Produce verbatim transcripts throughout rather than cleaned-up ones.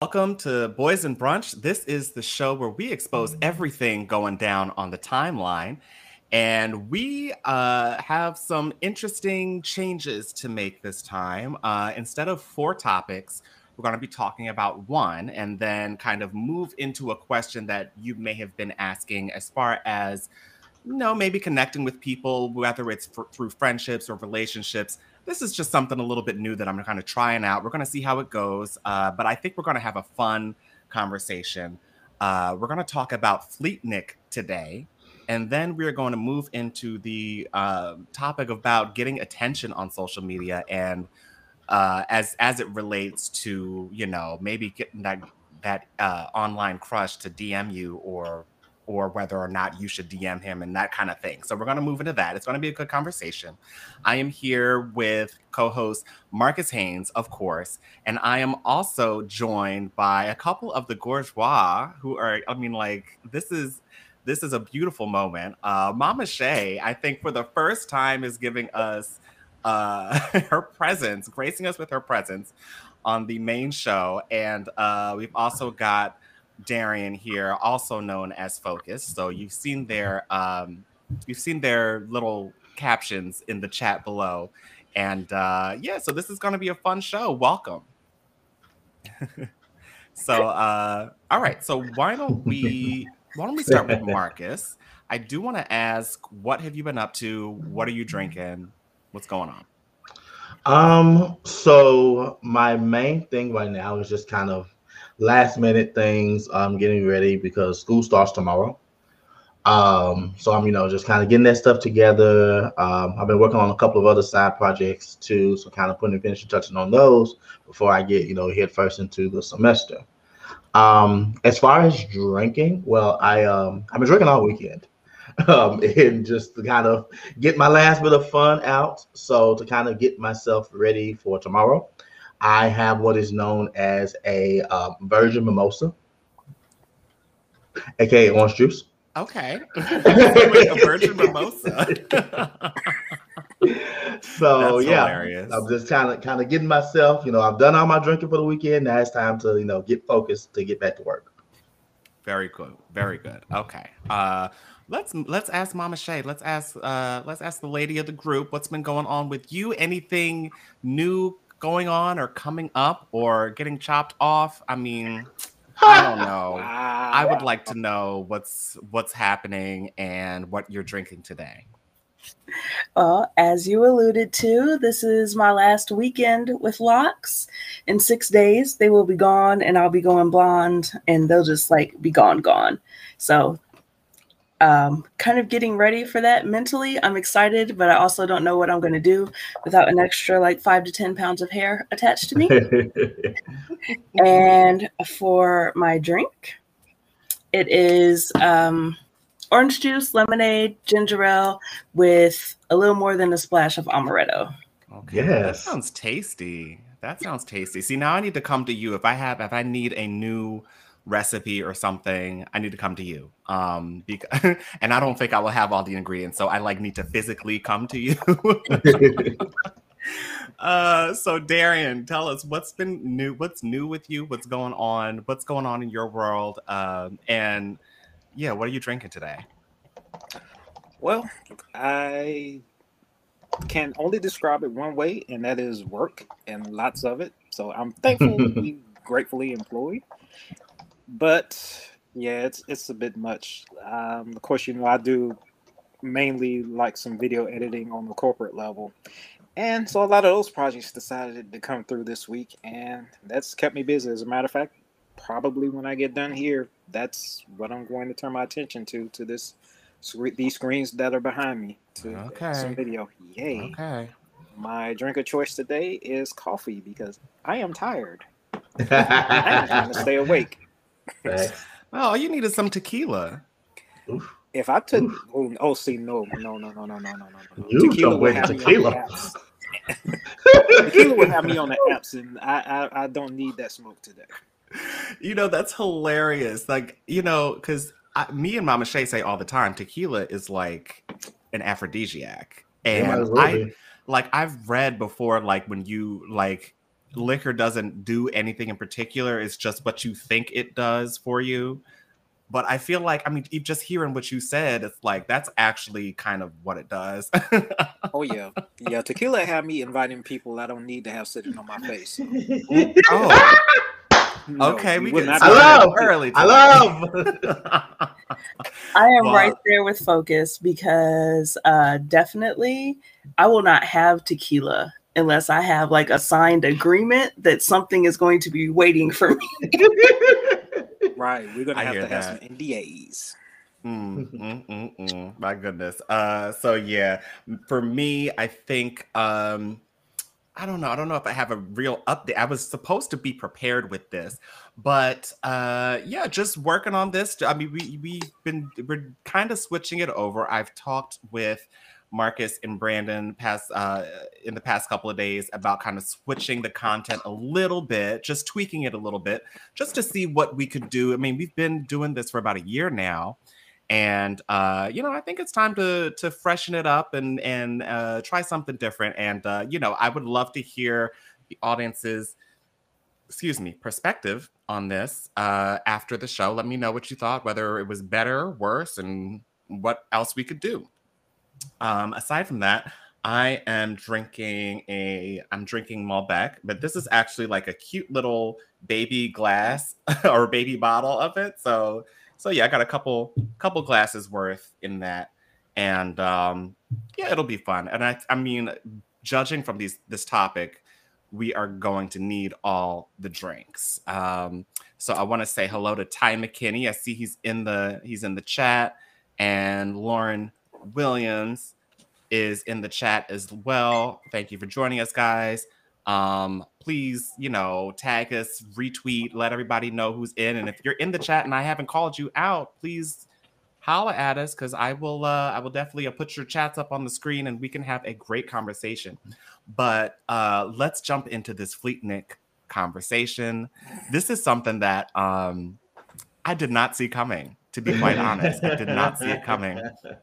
Welcome to Boys and Brunch. This is the show where we expose everything going down on the timeline. And we uh, have some interesting changes to make this time. Uh, instead of four topics, we're going to be talking about one and then kind of move into a question that you may have been asking as far as, you know, maybe connecting with people, whether it's for, through friendships or relationships. This is just something a little bit new that I'm kind of trying out. We're going to see how it goes. Uh, but I think we're going to have a fun conversation. Uh, we're going to talk about Fleetnik today. And then we're going to move into the uh, topic about getting attention on social media and uh, as as it relates to, you know, maybe getting that that uh, online crush to D M you or or whether or not you should D M him and that kind of thing. So we're going to move into that. It's going to be a good conversation. I am here with co-host Marcus Haynes, of course, and I am also joined by a couple of the Gorgeois who are, I mean, like, this is this is a beautiful moment. Uh, Mama Shay, I think for the first time, is giving us uh, her presence, gracing us with her presence on the main show. And uh, we've also got Darian here, also known as Focus. So you've seen their um, you've seen their little captions in the chat below, and uh, yeah. So this is going to be a fun show. Welcome. so uh, all right. So why don't we why don't we start with Marcus? I do want to ask, what have you been up to? What are you drinking? What's going on? Um. So my main thing right now is just kind of last minute things. I'm getting ready because school starts tomorrow. Um, so I'm, you know, just kind of getting that stuff together. Um, I've been working on a couple of other side projects too, so kind of putting the finishing touches on those before I get, you know, head first into the semester. Um, as far as drinking, well, I um I've been drinking all weekend. Um, and just to kind of get my last bit of fun out. So to kind of get myself ready for tomorrow, I have what is known as a uh, virgin mimosa, aka orange juice. Okay. Wait, a virgin mimosa. so That's yeah, hilarious. I'm just kind of kind of getting myself, you know, I've done all my drinking for the weekend. Now it's time to, you know, get focused to get back to work. Very good. Very good. Okay. Uh let's let's ask Mama Shay. Let's ask uh let's ask the lady of the group, what's been going on with you? Anything new going on or coming up or getting chopped off? I mean, I don't know. I would like to know what's what's happening and what you're drinking today. Well, as you alluded to, this is my last weekend with Locks. In six days, they will be gone, and I'll be going blonde, and they'll just like be gone, gone. So um, kind of getting ready for that mentally. I'm excited, but I also don't know what I'm going to do without an extra like five to ten pounds of hair attached to me. And for my drink, it is um, orange juice, lemonade, ginger ale with a little more than a splash of amaretto. Okay, yes. That sounds tasty. That sounds tasty. See, now I need to come to you if I have if I need a new recipe or something. I need to come to you. Um, because, and I don't think I will have all the ingredients, so I like need to physically come to you. uh, so Darian, tell us what's been new. What's new with you? What's going on? What's going on in your world? Um, and yeah, what are you drinking today? Well, I can only describe it one way, and that is work and lots of it. So I'm thankful to be gratefully employed. But yeah, it's it's a bit much. Um, of course, you know, I do mainly like some video editing on the corporate level. And so a lot of those projects decided to come through this week, and that's kept me busy. As a matter of fact, probably when I get done here, that's what I'm going to turn my attention to, to this these screens that are behind me, to okay. some video. Yay. Okay. My drink of choice today is coffee because I am tired. I'm trying to stay awake. Oh, you needed some tequila. Oof. If I took, oh, oh, see, no, no, no, no, no, no, no, no. You tequila would have tequila. me on the apps. Tequila would have me on the apps, and I, I, I don't need that smoke today. You know, that's hilarious. Like, you know, because me and Mama Shay say all the time, tequila is like an aphrodisiac, and I, like, I've read before, like when you like liquor doesn't do anything in particular. It's just what you think it does for you. But I feel like, I mean, just hearing what you said, it's like, that's actually kind of what it does. Oh, yeah. Yeah, tequila had me inviting people I don't need to have sitting on my face. So. Oh. No, okay, we would get not I love early. I love. I am Well, right there with Focus because uh, definitely I will not have tequila unless I have like a signed agreement that something is going to be waiting for me. Right, we're gonna I have hear to have that. some N D As. Mm, mm, mm, mm. My goodness. Uh, so yeah, for me, I think um, I don't know. I don't know if I have a real update. I was supposed to be prepared with this, but uh, yeah, just working on this. I mean, we we've been we're kind of switching it over. I've talked with Marcus and Brandon past uh, in the past couple of days about kind of switching the content a little bit, just tweaking it a little bit, just to see what we could do. I mean, we've been doing this for about a year now. And uh, you know, I think it's time to to freshen it up and and uh, try something different. And uh, you know, I would love to hear the audience's, excuse me, perspective on this uh, after the show. Let me know what you thought, whether it was better, worse, and what else we could do. Um, aside from that, I am drinking a I'm drinking Malbec, but this is actually like a cute little baby glass or baby bottle of it. So. So yeah, I got a couple couple glasses worth in that, and um, yeah, it'll be fun. And I, I mean, judging from these this topic, we are going to need all the drinks. Um, so I want to say hello to Ty McKinney. I see he's in the he's in the chat, and Lauren Williams is in the chat as well. Thank you for joining us, guys. Um, please, you know, tag us, retweet, let everybody know who's in. And if you're in the chat and I haven't called you out, please holla at us, because I will uh, I will definitely uh, put your chats up on the screen and we can have a great conversation. But uh, let's jump into this Fleetnik conversation. This is something that um, I did not see coming, to be quite honest. I did not see it coming.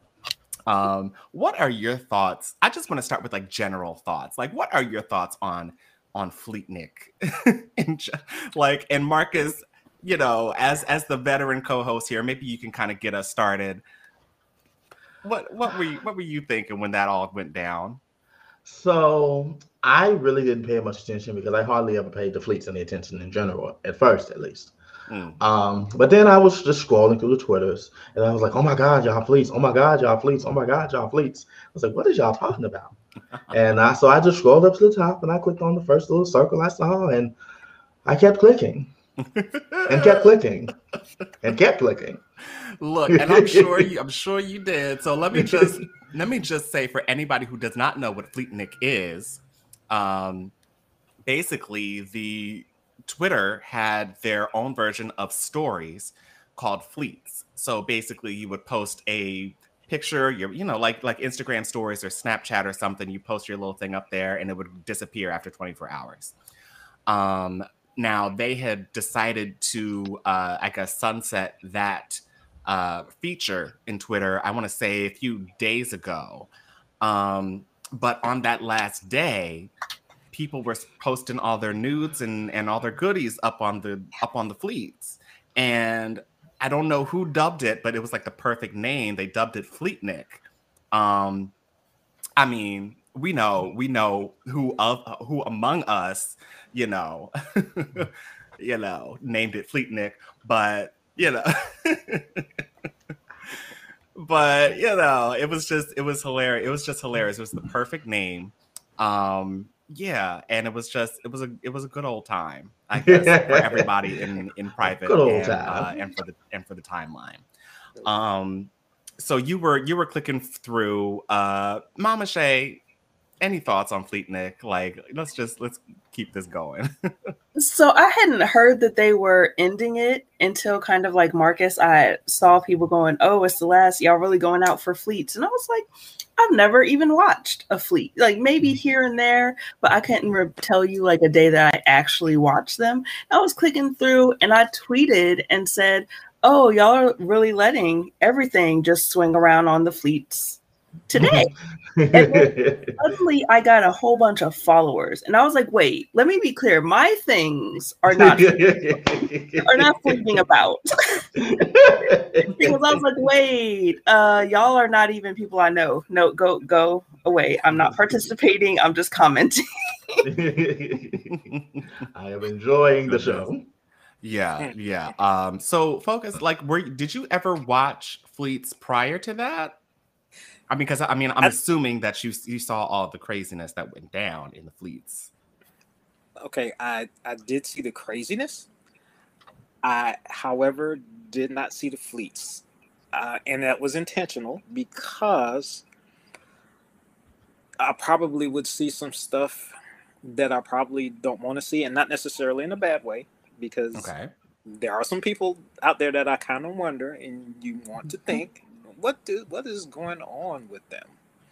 Um, what are your thoughts? I just want to start with like general thoughts. Like, what are your thoughts on on Fleetnik? and, like, and Marcus, you know, as as the veteran co-host here, maybe you can kind of get us started. What what were you what were you thinking when that all went down? So I really didn't pay much attention because I hardly ever paid the fleets any attention in general, at first at least. Mm. Um, but then I was just scrolling through the Twitters and I was like, oh my God, y'all fleets. Oh my God, y'all fleets. Oh my God, y'all fleets. I was like, what is y'all talking about? and I, so I just scrolled up to the top and I clicked on the first little circle I saw and I kept clicking and kept clicking and kept clicking. Look, and I'm sure you, I'm sure you did. So let me just, let me just say for anybody who does not know what Fleetnik is, um, basically the Twitter had their own version of stories called fleets. So basically you would post a picture, your, you know, like like Instagram stories or Snapchat or something, you post your little thing up there and it would disappear after twenty-four hours. Um, now they had decided to, uh, I guess, sunset that uh, feature in Twitter, I want to say a few days ago. Um, but on that last day, people were posting all their nudes and, and all their goodies up on the up on the fleets. And I don't know who dubbed it, but it was like the perfect name. They dubbed it Fleetnik. Um, I mean, we know, we know who of who among us, you know, you know, named it Fleetnik, but you know, but you know, it was just it was hilarious. It was just hilarious. It was the perfect name. Um, Yeah, and it was just it was a it was a good old time, I guess, for everybody in in private good old and, time. Uh, and for the and for the timeline. Um, so you were you were clicking through. Uh, Mama Shay, any thoughts on Fleetnik? Like, let's just let's keep this going. So I hadn't heard that they were ending it until kind of like Marcus. I saw people going, "Oh, it's the last. Y'all really going out for fleets?" And I was like, I've never even watched a fleet, like maybe here and there, but I couldn't re- tell you like a day that I actually watched them. I was clicking through and I tweeted and said, oh, y'all are really letting everything just swing around on the fleets today. And then suddenly I got a whole bunch of followers. And I was like, wait, let me be clear. My things are not are not fleeting about. Because I was like, wait, uh, y'all are not even people I know. No, go go away. I'm not participating. I'm just commenting. I am enjoying the show. Yeah, yeah. Um, so Focus, like, were did you ever watch Fleets prior to that? I mean, because I mean, I'm I, assuming that you you saw all the craziness that went down in the Fleets. Okay, I I did see the craziness. I, however, did not see the Fleets, uh, and that was intentional because I probably would see some stuff that I probably don't want to see, and not necessarily in a bad way, because okay. there are some people out there that I kind of wonder, and you want to think, what do, what is going on with them?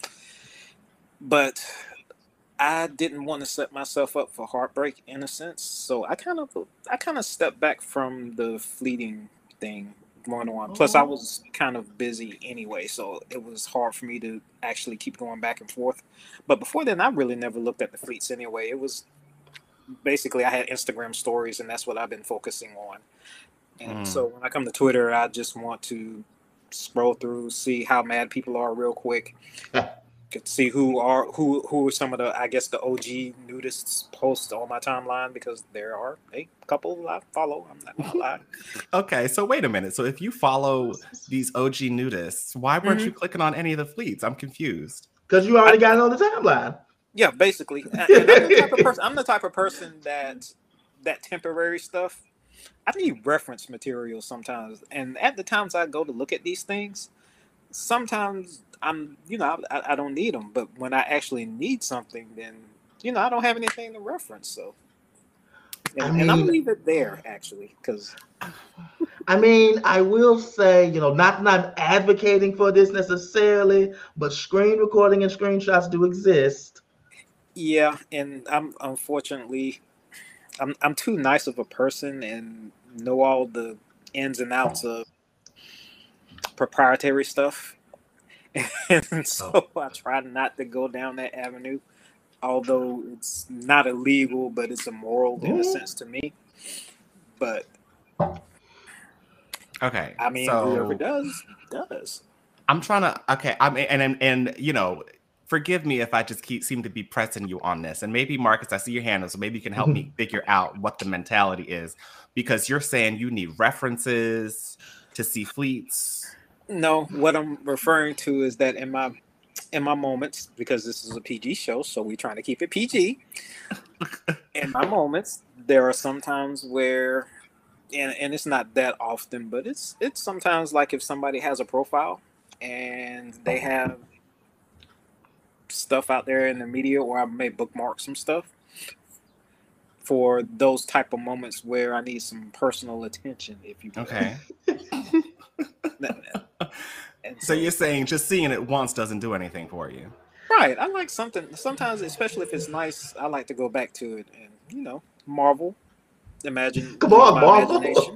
But I didn't want to set myself up for heartbreak in a sense, so I kind of I kind of stepped back from the fleeting thing going on. Plus, I was kind of busy anyway, so it was hard for me to actually keep going back and forth. But before then, I really never looked at the Fleets anyway. It was basically I had Instagram stories, and that's what I've been focusing on. And mm. so when I come to Twitter, I just want to scroll through, see how mad people are real quick. Could see who are who who are some of the I guess the O G nudists post on my timeline, because there are a couple I follow. I'm not gonna lie. Okay, so wait a minute. So if you follow these O G nudists, why weren't mm-hmm. you clicking on any of the Fleets? I'm confused. Because you already I, got it on the timeline. Yeah, basically. And I'm the type of person. I'm the type of person that that temporary stuff. I need reference material sometimes, and at the times I go to look at these things, sometimes I'm, you know, I, I don't need them. But when I actually need something, then, you know, I don't have anything to reference. So, and, I mean, and I'm gonna leave it there actually, because. I mean, I will say, you know, not not advocating for this necessarily, but screen recording and screenshots do exist. Yeah, and I'm unfortunately, I'm I'm too nice of a person and know all the ins and outs of proprietary stuff. And so I try not to go down that avenue, although it's not illegal, but it's immoral in a sense to me. But okay, I mean, so whoever does, does. I'm trying to. Okay, I mean, and and and you know, forgive me if I just keep seem to be pressing you on this, and maybe Marcus, I see your hand, so maybe you can help me figure out what the mentality is, because you're saying you need references to see Fleets. No, what I'm referring to is that in my in my moments, because this is a P G show, so we're trying to keep it P G. In my moments, there are some times where, and, and it's not that often, but it's it's sometimes like if somebody has a profile and they have stuff out there in the media, or I may bookmark some stuff for those type of moments where I need some personal attention, if you will. Okay. And so, so you're saying just seeing it once doesn't do anything for you? Right. I like something. Sometimes, especially if it's nice, I like to go back to it and, you know, marvel. Imagine. Come on, marvel.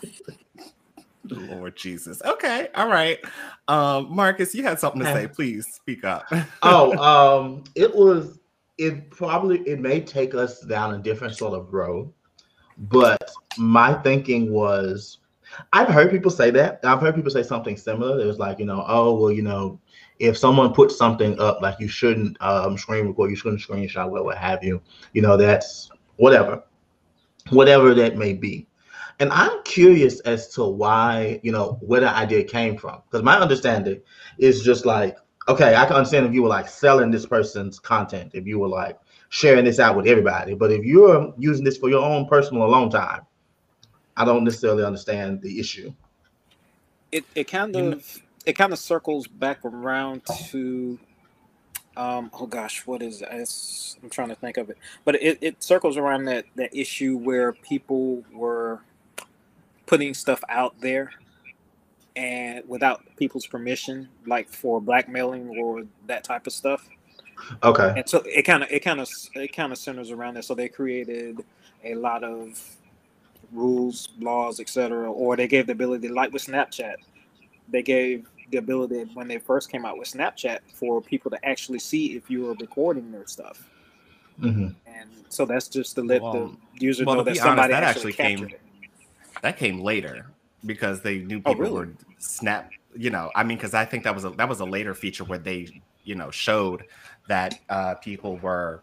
Lord Jesus. Okay. All right. Um, Marcus, you had something to say. Please speak up. oh, um, it was, it probably, it may take us down a different sort of road, but my thinking was, I've heard people say that. I've heard people say something similar. It was like, you know, oh, well, you know, if someone puts something up, like you shouldn't um, screen record, you shouldn't screenshot, what, what have you, you know, that's whatever, whatever that may be. And I'm curious as to why, you know, where the idea came from. Because my understanding is just like, okay, I can understand if you were like selling this person's content, if you were like sharing this out with everybody. But if you're using this for your own personal alone time, I don't necessarily understand the issue. It it kind of it kind of circles back around to, um, oh gosh, what is it? It's, I'm trying to think of it, but it, it circles around that that issue where people were putting stuff out there and without people's permission, like for blackmailing or that type of stuff. Okay. And so it kind of it kind of it kind of centers around that. So they created a lot of rules, laws, et cetera, or they gave the ability, like with Snapchat, they gave the ability when they first came out with Snapchat for people to actually see if you were recording their stuff. Mm-hmm. And so that's just to let Well, the user well, know to that be somebody honest, that actually, actually captured came it. that came later because they knew Oh, people really? were snap. You know, I mean, because I think that was a that was a later feature where they, you know, showed that uh, people were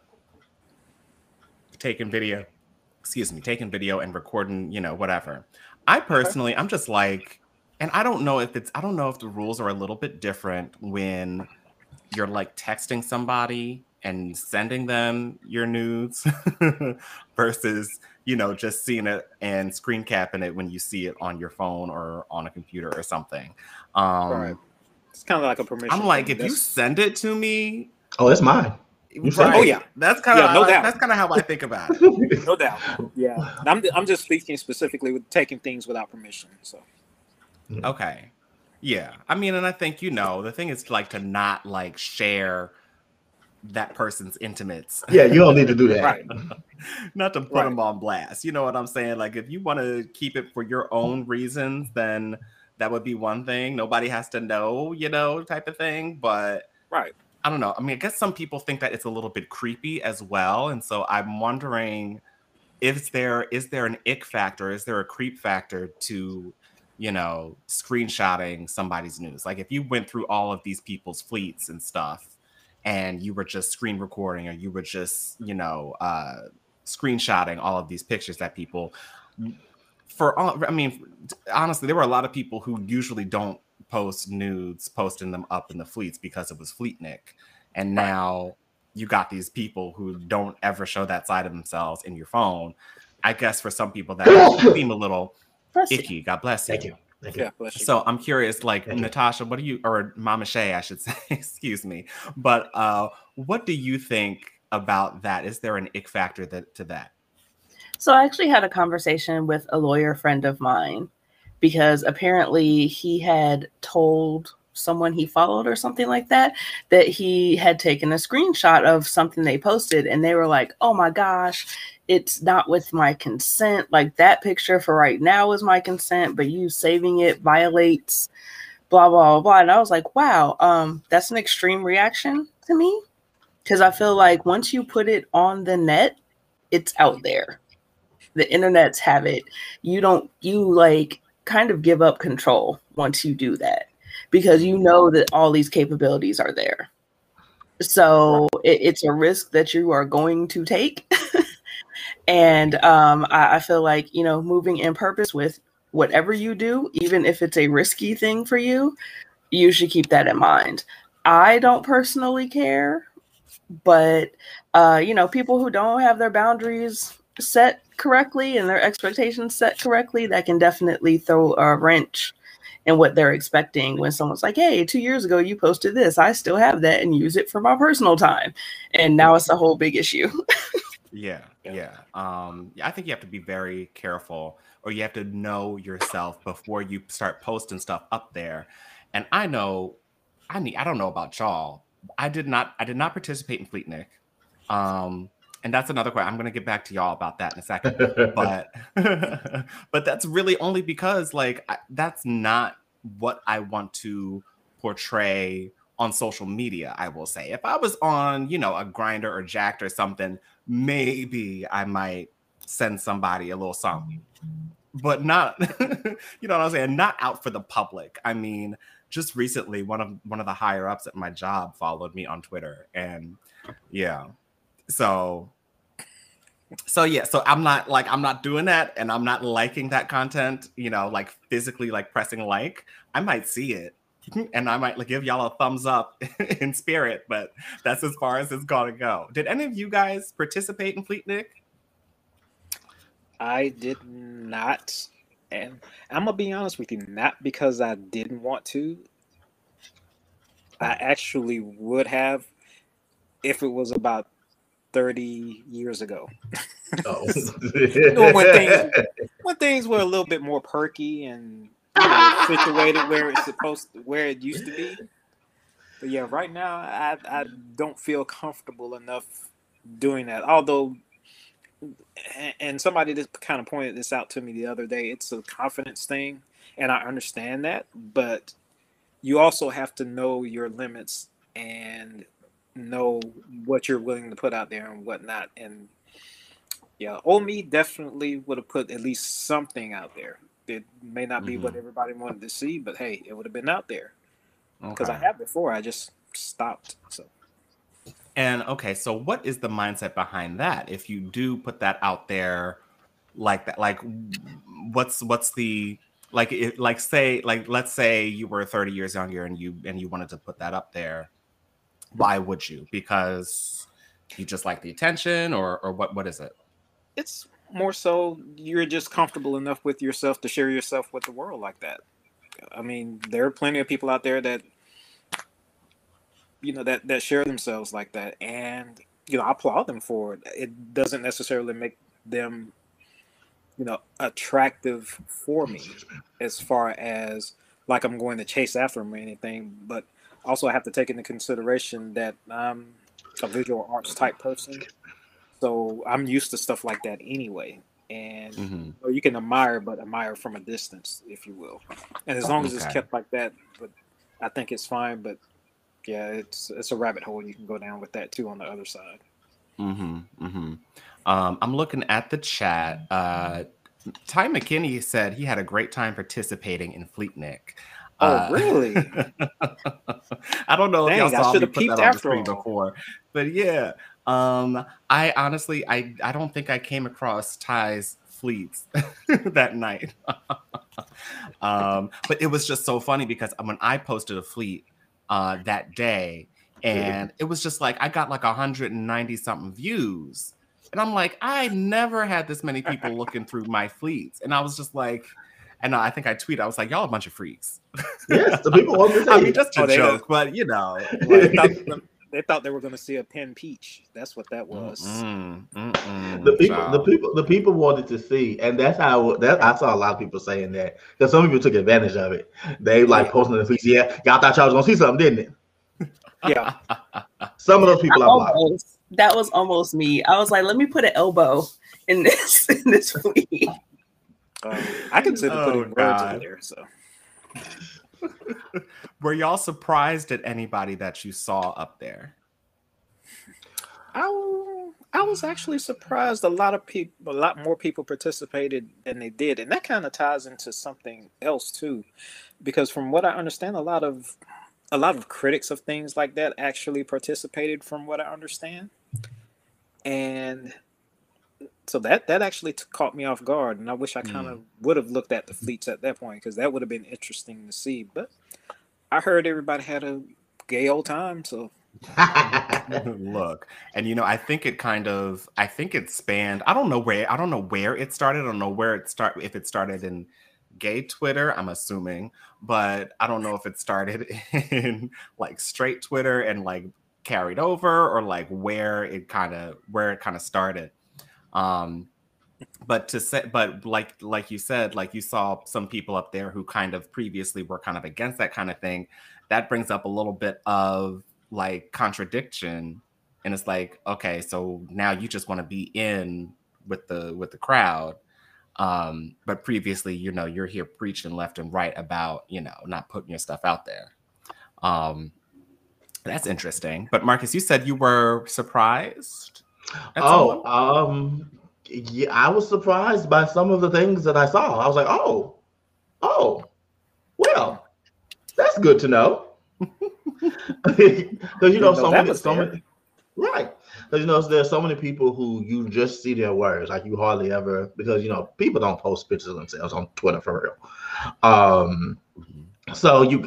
taking video. Excuse me, taking video and recording. You know, whatever. I personally, I'm just like, and I don't know if it's I don't know if the rules are a little bit different when you're like texting somebody and sending them your nudes versus, you know, just seeing it and screen capping it when you see it on your phone or on a computer or something. Um, Right. It's kind of like a permission I'm like, thing. if you That's, send it to me, Oh, it's mine. You said right? Oh, yeah. That's kind Yeah, of no doubt. that's kind of how I think about it. no doubt. Yeah. I'm, I'm just speaking specifically with taking things without permission. So, Okay. Yeah. I mean, and I think, you know, the thing is like to not like share that person's intimates. Yeah, you don't need to do that. right. Not to put Right. them on blast. You know what I'm saying? Like if you want to keep it for your own reasons, then that would be one thing. Nobody has to know, you know, type of thing. But Right. I don't know. I mean, I guess some people think that it's a little bit creepy as well. And so I'm wondering if there is there an ick factor? Is there a creep factor to, you know, screenshotting somebody's news? Like if you went through all of these people's fleets and stuff and you were just screen recording or you were just, you know, uh, screenshotting all of these pictures that people for all, I mean, honestly, there were a lot of people who usually don't post nudes, posting them up in the fleets because it was Fleetnik. And now you got these people who don't ever show that side of themselves in your phone. I guess for some people that seem a little Bless you. icky. God bless you. Thank you. Thank you. Yeah. Bless you. So I'm curious, like Thank you. Natasha, what do you, or Mama Shay, I should say, excuse me, but uh, what do you think about that? Is there an ick factor that, to that? So I actually had a conversation with a lawyer friend of mine because apparently he had told someone he followed or something like that, that he had taken a screenshot of something they posted and they were like, oh my gosh, it's not with my consent. Like that picture for right now is my consent, but you saving it violates blah, blah, blah, blah. And I was like, wow, um, that's an extreme reaction to me. Because I feel like once you put it on the net, it's out there. The internets have it. You don't, you like kind of give up control once you do that because you know that all these capabilities are there. So it, it's a risk that you are going to take. And um, I, I feel like, you know, moving in purpose with whatever you do, even if it's a risky thing for you, you should keep that in mind. I don't personally care, but, uh, you know, people who don't have their boundaries set correctly and their expectations set correctly, that can definitely throw a wrench in what they're expecting when someone's like, hey, two years ago you posted this, I still have that and use it for my personal time, and now it's a whole big issue. Yeah, yeah. Um, I think you have to be very careful, or you have to know yourself before you start posting stuff up there. And I know, I need, I don't know about y'all. I did not, I did not participate in Fleetnik. Um, And that's another question. I'm going to get back to y'all about that in a second. But but that's really only because like I, that's not what I want to portray on social media, I will say. If I was on, you know, a Grinder or Jacked or something, maybe I might send somebody a little something. But not, you know what I'm saying? Not out for the public. I mean, just recently, one of one of the higher ups at my job followed me on Twitter. And yeah. So So yeah, so I'm not like I'm not doing that, and I'm not liking that content, you know, like physically like pressing like. I might see it and I might like give y'all a thumbs up in spirit, but that's as far as it's gonna go. Did any of you guys participate in Fleetnik? I did not, and I'm gonna be honest with you, not because I didn't want to. I actually would have if it was about thirty years ago. Oh. when things when things were a little bit more perky and, you know, situated where it's supposed to, where it used to be. But yeah, right now I I don't feel comfortable enough doing that. Although, and somebody just kind of pointed this out to me the other day, it's a confidence thing, and I understand that, but you also have to know your limits and know what you're willing to put out there and whatnot. And yeah, old me definitely would have put at least something out there. It may not be Mhm. what everybody wanted to see, but hey, it would have been out there because I Okay. have before. I just stopped. So And okay, so what is the mindset behind that? If you do put that out there like that, like what's what's the like it like say like let's say you were thirty years younger and you and you wanted to put that up there. Why would you? Because you just like the attention, or or what what is it? it's more so you're just comfortable enough with yourself to share yourself with the world like that. I mean, there are plenty of people out there that you know that that share themselves like that, and you know I applaud them for it. It doesn't necessarily make them you know attractive for me as far as like I'm going to chase after them or anything, but also I have to take into consideration that I'm a visual arts type person, so I'm used to stuff like that anyway. And Mm-hmm. you know, you can admire, but admire from a distance, if you will. And as long as it's Okay. kept like that, but I think it's fine. But yeah, it's it's a rabbit hole you can go down with that too on the other side. Mm-hmm. Mm-hmm. Um, I'm looking at the chat. Uh, Ty McKinney said he had a great time participating in Fleetnik. Oh, Uh, really? I don't know if y'all Dang, I saw should me have put that peeped on the after screen all. before, but yeah. Um, I honestly, I I don't think I came across Ty's fleets that night. um, but it was just so funny because when I posted a fleet uh, that day, and it was just like I got like one hundred ninety something views. And I'm like, I never had this many people looking through my fleets. And I was just like, and I think I tweeted, I was like, y'all a bunch of freaks. Yes, the people want to I see mean, it. just a Oh, they joke, but you know, They like, thought they were gonna, they thought they were going to see a pen peach. That's what that was. mm-mm, mm-mm, The people, the child. people, the people wanted to see, and that's how that I saw a lot of people saying that because some people took advantage of it. They Oh, like yeah. posting the tweets. Yeah, y'all thought y'all was gonna see something, didn't it? Yeah. Some of those people I blocked. Almost. That was almost me. I was like, let me put an elbow in this in this fleet. Um, I consider Oh, putting words God. in there. So Were y'all surprised at anybody that you saw up there? I, w- I was actually surprised a lot of people, a lot more people participated than they did. And that kind of ties into something else too. Because from what I understand, a lot of a lot of critics of things like that actually participated from what I understand. And so that that actually t- caught me off guard, and I wish I kind of would have looked at the fleets at that point because that would have been interesting to see. But I heard everybody had a gay old time, so Look, and you know, I think it kind of, I think it spanned. I don't know where, I don't know where it started. I don't know where it start. If it started in gay Twitter, I'm assuming, but I don't know if it started in like straight Twitter and like carried over, or like where it kind of where it kind of started. Um, but to say, but like like you said, like you saw some people up there who kind of previously were kind of against that kind of thing. That brings up a little bit of like contradiction, and it's like, okay, so now you just want to be in with the with the crowd, um, but previously, you know, you're here preaching left and right about, you know, not putting your stuff out there. Um, that's interesting. But Marcus, you said you were surprised at Oh, someone. um, yeah, I was surprised by some of the things that I saw. I was like, oh, oh, well, that's good to know. Because you know, Didn't know so that many, was so there. many, right? Because you know, there's so many people who you just see their words, like you hardly ever, because you know, people don't post pictures of themselves on Twitter for real. Um, so you,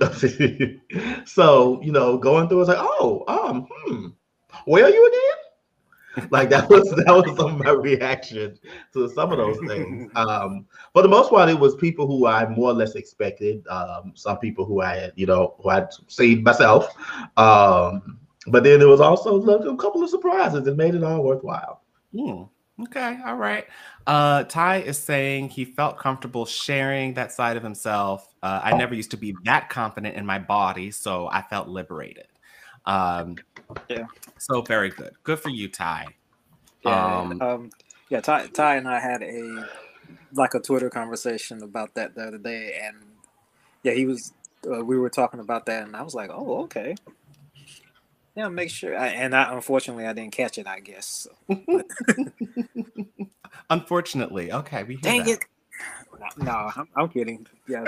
so you know, going through, it's like, oh, um, hmm, where are you again? Like that was that was some of my reaction to some of those things. Um, for the most part, it was people who I more or less expected. Um, some people who I had, you know, who I'd seen myself. Um, but then there was also like, a couple of surprises that made it all worthwhile. Hmm. Okay, all right. Uh, Ty is saying he felt comfortable sharing that side of himself. Uh, I never used to be that confident in my body, so I felt liberated. Um, Yeah. So very good. Good for you, Ty. Yeah, Um, um, yeah. Ty, Ty and I had a like a Twitter conversation about that the other day, and yeah, he was uh, we were talking about that, and I was like, oh, okay. Yeah, make sure. I, and I unfortunately I didn't catch it. I guess. So. But, Unfortunately, okay, we hear dang that. it. No, no I'm, I'm kidding. Yeah,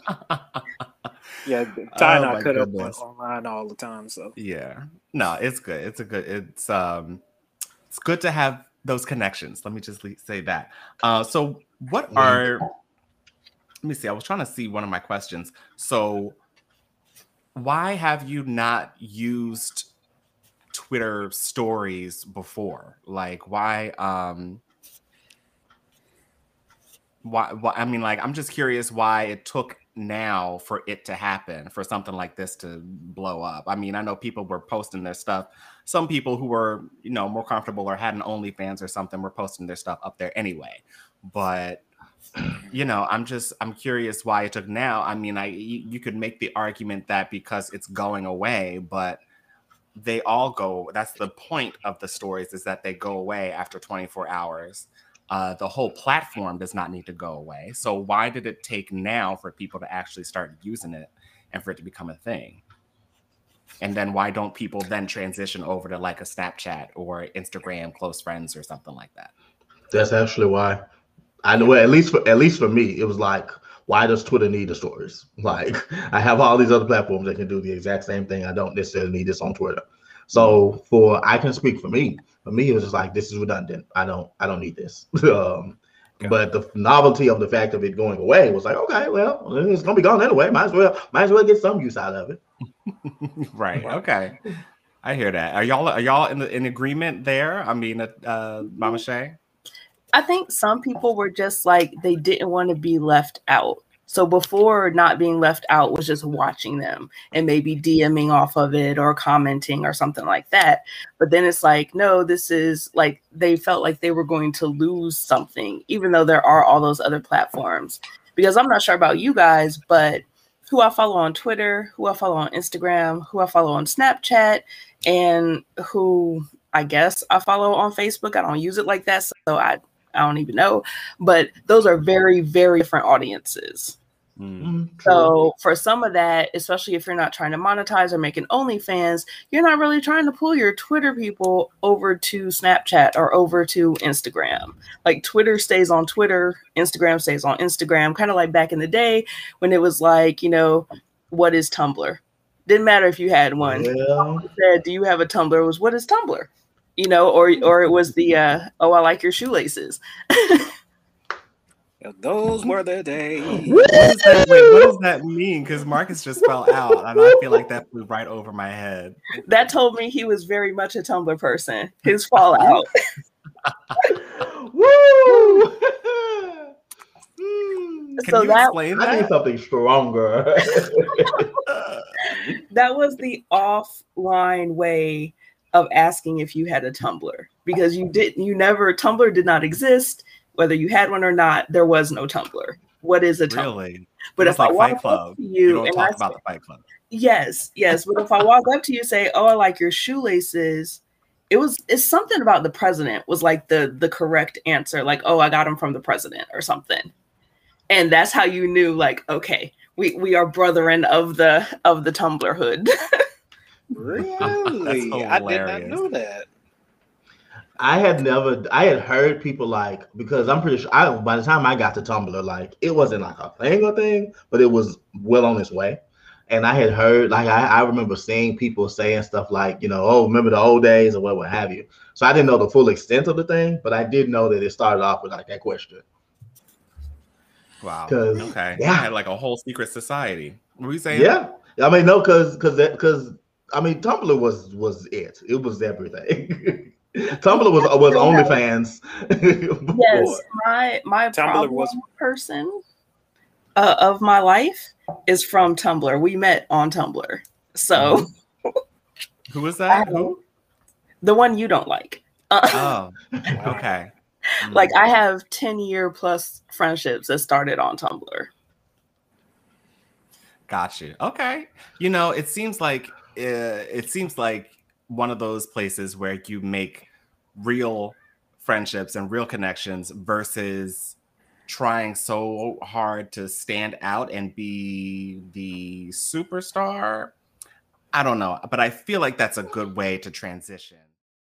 yeah. Ty and Oh I my cut up on, goodness. online all the time. So Yeah, no, it's good. It's a good. It's um, it's good to have those connections. Let me just le- say that. Uh, so what Yeah. are? Let me see. I was trying to see one of my questions. So, why have you not used Twitter stories before? Like, why? Um, why, why? I mean, like, I'm just curious why it took now for it to happen, for something like this to blow up. I mean, I know people were posting their stuff. Some people who were, you know, more comfortable or had an OnlyFans or something were posting their stuff up there anyway. But you know, I'm just I'm curious why it took now. I mean, I you, you could make the argument that because it's going away, but they all go. That's the point of the stories, is that they go away after twenty-four hours. Uh, the whole platform does not need to go away. So why did it take now for people to actually start using it and for it to become a thing? And then why don't people then transition over to like a Snapchat or Instagram close friends or something like that? That's actually why. I know. Well, at least for at least for me, it was like, why does Twitter need the stories? Like, I have all these other platforms that can do the exact same thing. I don't necessarily need this on Twitter. So for I can speak for me. For me, it was just like, this is redundant. I don't I don't need this. um, Got but the novelty of the fact of it going away was like, okay, well, it's gonna be gone anyway. Might as well might as well get some use out of it. Right. Okay. I hear that. Are y'all are y'all in the, in agreement there? I mean, uh, Mama Shay. I think some people were just like, they didn't want to be left out. So before, not being left out was just watching them and maybe DMing off of it or commenting or something like that. But then it's like, no, this is like, they felt like they were going to lose something, even though there are all those other platforms. Because I'm not sure about you guys, but who I follow on Twitter, who I follow on Instagram, who I follow on Snapchat, and who I guess I follow on Facebook. I don't use it like that, so I I don't even know. But those are very, very different audiences. Mm. So for some of that, especially if you're not trying to monetize or make an OnlyFans, you're not really trying to pull your Twitter people over to Snapchat or over to Instagram. Like Twitter stays on Twitter, Instagram stays on Instagram, kind of like back in the day when it was like, you know, what is Tumblr? Didn't matter if you had one. Yeah. Said, do you have a Tumblr? It was, what is Tumblr? You know, or or it was the uh, oh, I like your shoelaces. those were the days. What does that, wait, what does that mean? Because Marcus just fell out, and I feel like that flew right over my head. That told me he was very much a Tumblr person. His fallout. Woo! Can So you that explain I need that? something stronger. that was the offline way of asking if you had a Tumblr, because you didn't, you never, Tumblr did not exist. Whether you had one or not, there was no Tumblr. What is a Tumblr? Really? But It's if like I Fight walk Club. up to You you, don't and talk I about say, the Fight Club. yes, yes, but if I walk up to you, say, "Oh, I like your shoelaces," it was it's something about the president was like the the correct answer, like, "Oh, I got them from the president" or something, and that's how you knew, like, okay, we we are brethren of the of the Tumblr hood. Really? I did not hilarious. know that. I had never, I had heard people like, because I'm pretty sure I, by the time I got to Tumblr, like it wasn't like a thing or thing, but it was well on its way. And I had heard, like, I, I remember seeing people saying stuff like, you know, oh, remember the old days or what, what have you. So I didn't know the full extent of the thing, but I did know that it started off with like that question. Wow. 'Cause, Okay. yeah. I had like a whole secret society. What were you saying? Yeah. I mean, no, because, because, because, I mean, Tumblr was, was it. It was everything. Tumblr was was OnlyFans. Yes, my my Tumblr problem was- person uh, of my life is from Tumblr. We met on Tumblr, so Who was that? I- Who? the one you don't like. Uh, Oh, okay. Mm. like I have ten year plus friendships that started on Tumblr. Got you. Okay. You know, it seems like uh, it seems like one of those places where you make real friendships and real connections versus trying so hard to stand out and be the superstar. I don't know, but I feel like that's a good way to transition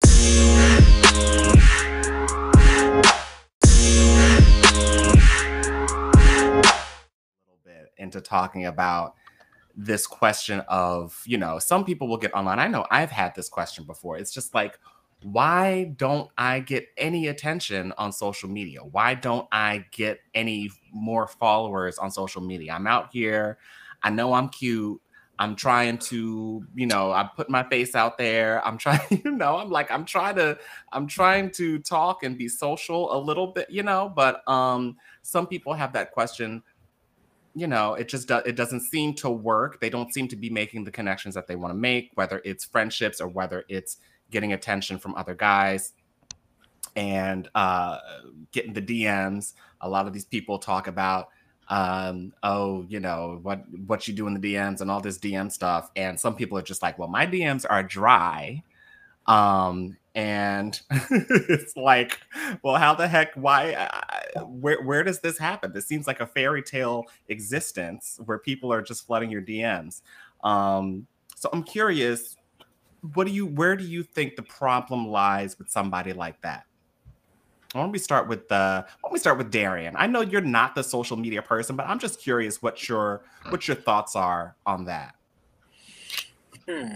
bit into talking about this question of, you know, some people will get online. I know I've had this question before. It's just like, why don't I get any attention on social media? Why don't I get any more followers on social media? I'm out here. I know I'm cute. I'm trying to, you know, I put my face out there. I'm trying, you know, I'm like, I'm trying to, I'm trying to talk and be social a little bit, you know, but um, some people have that question. You know, it just do, it doesn't seem to work. They don't seem to be making the connections that they want to make, whether it's friendships or whether it's getting attention from other guys and uh, getting the D Ms. A lot of these people talk about, um, oh, you know, what what you do in the D Ms and all this D M stuff. And some people are just like, well, my D Ms are dry. Um, and it's like, well, how the heck, why, uh, where, where does this happen? This seems like a fairy tale existence where people are just flooding your D Ms. Um, so I'm curious, what do you, where do you think the problem lies with somebody like that? Why don't we start with the, why don't we start with Darian? I know you're not the social media person, but I'm just curious what your, what your thoughts are on that. Hmm.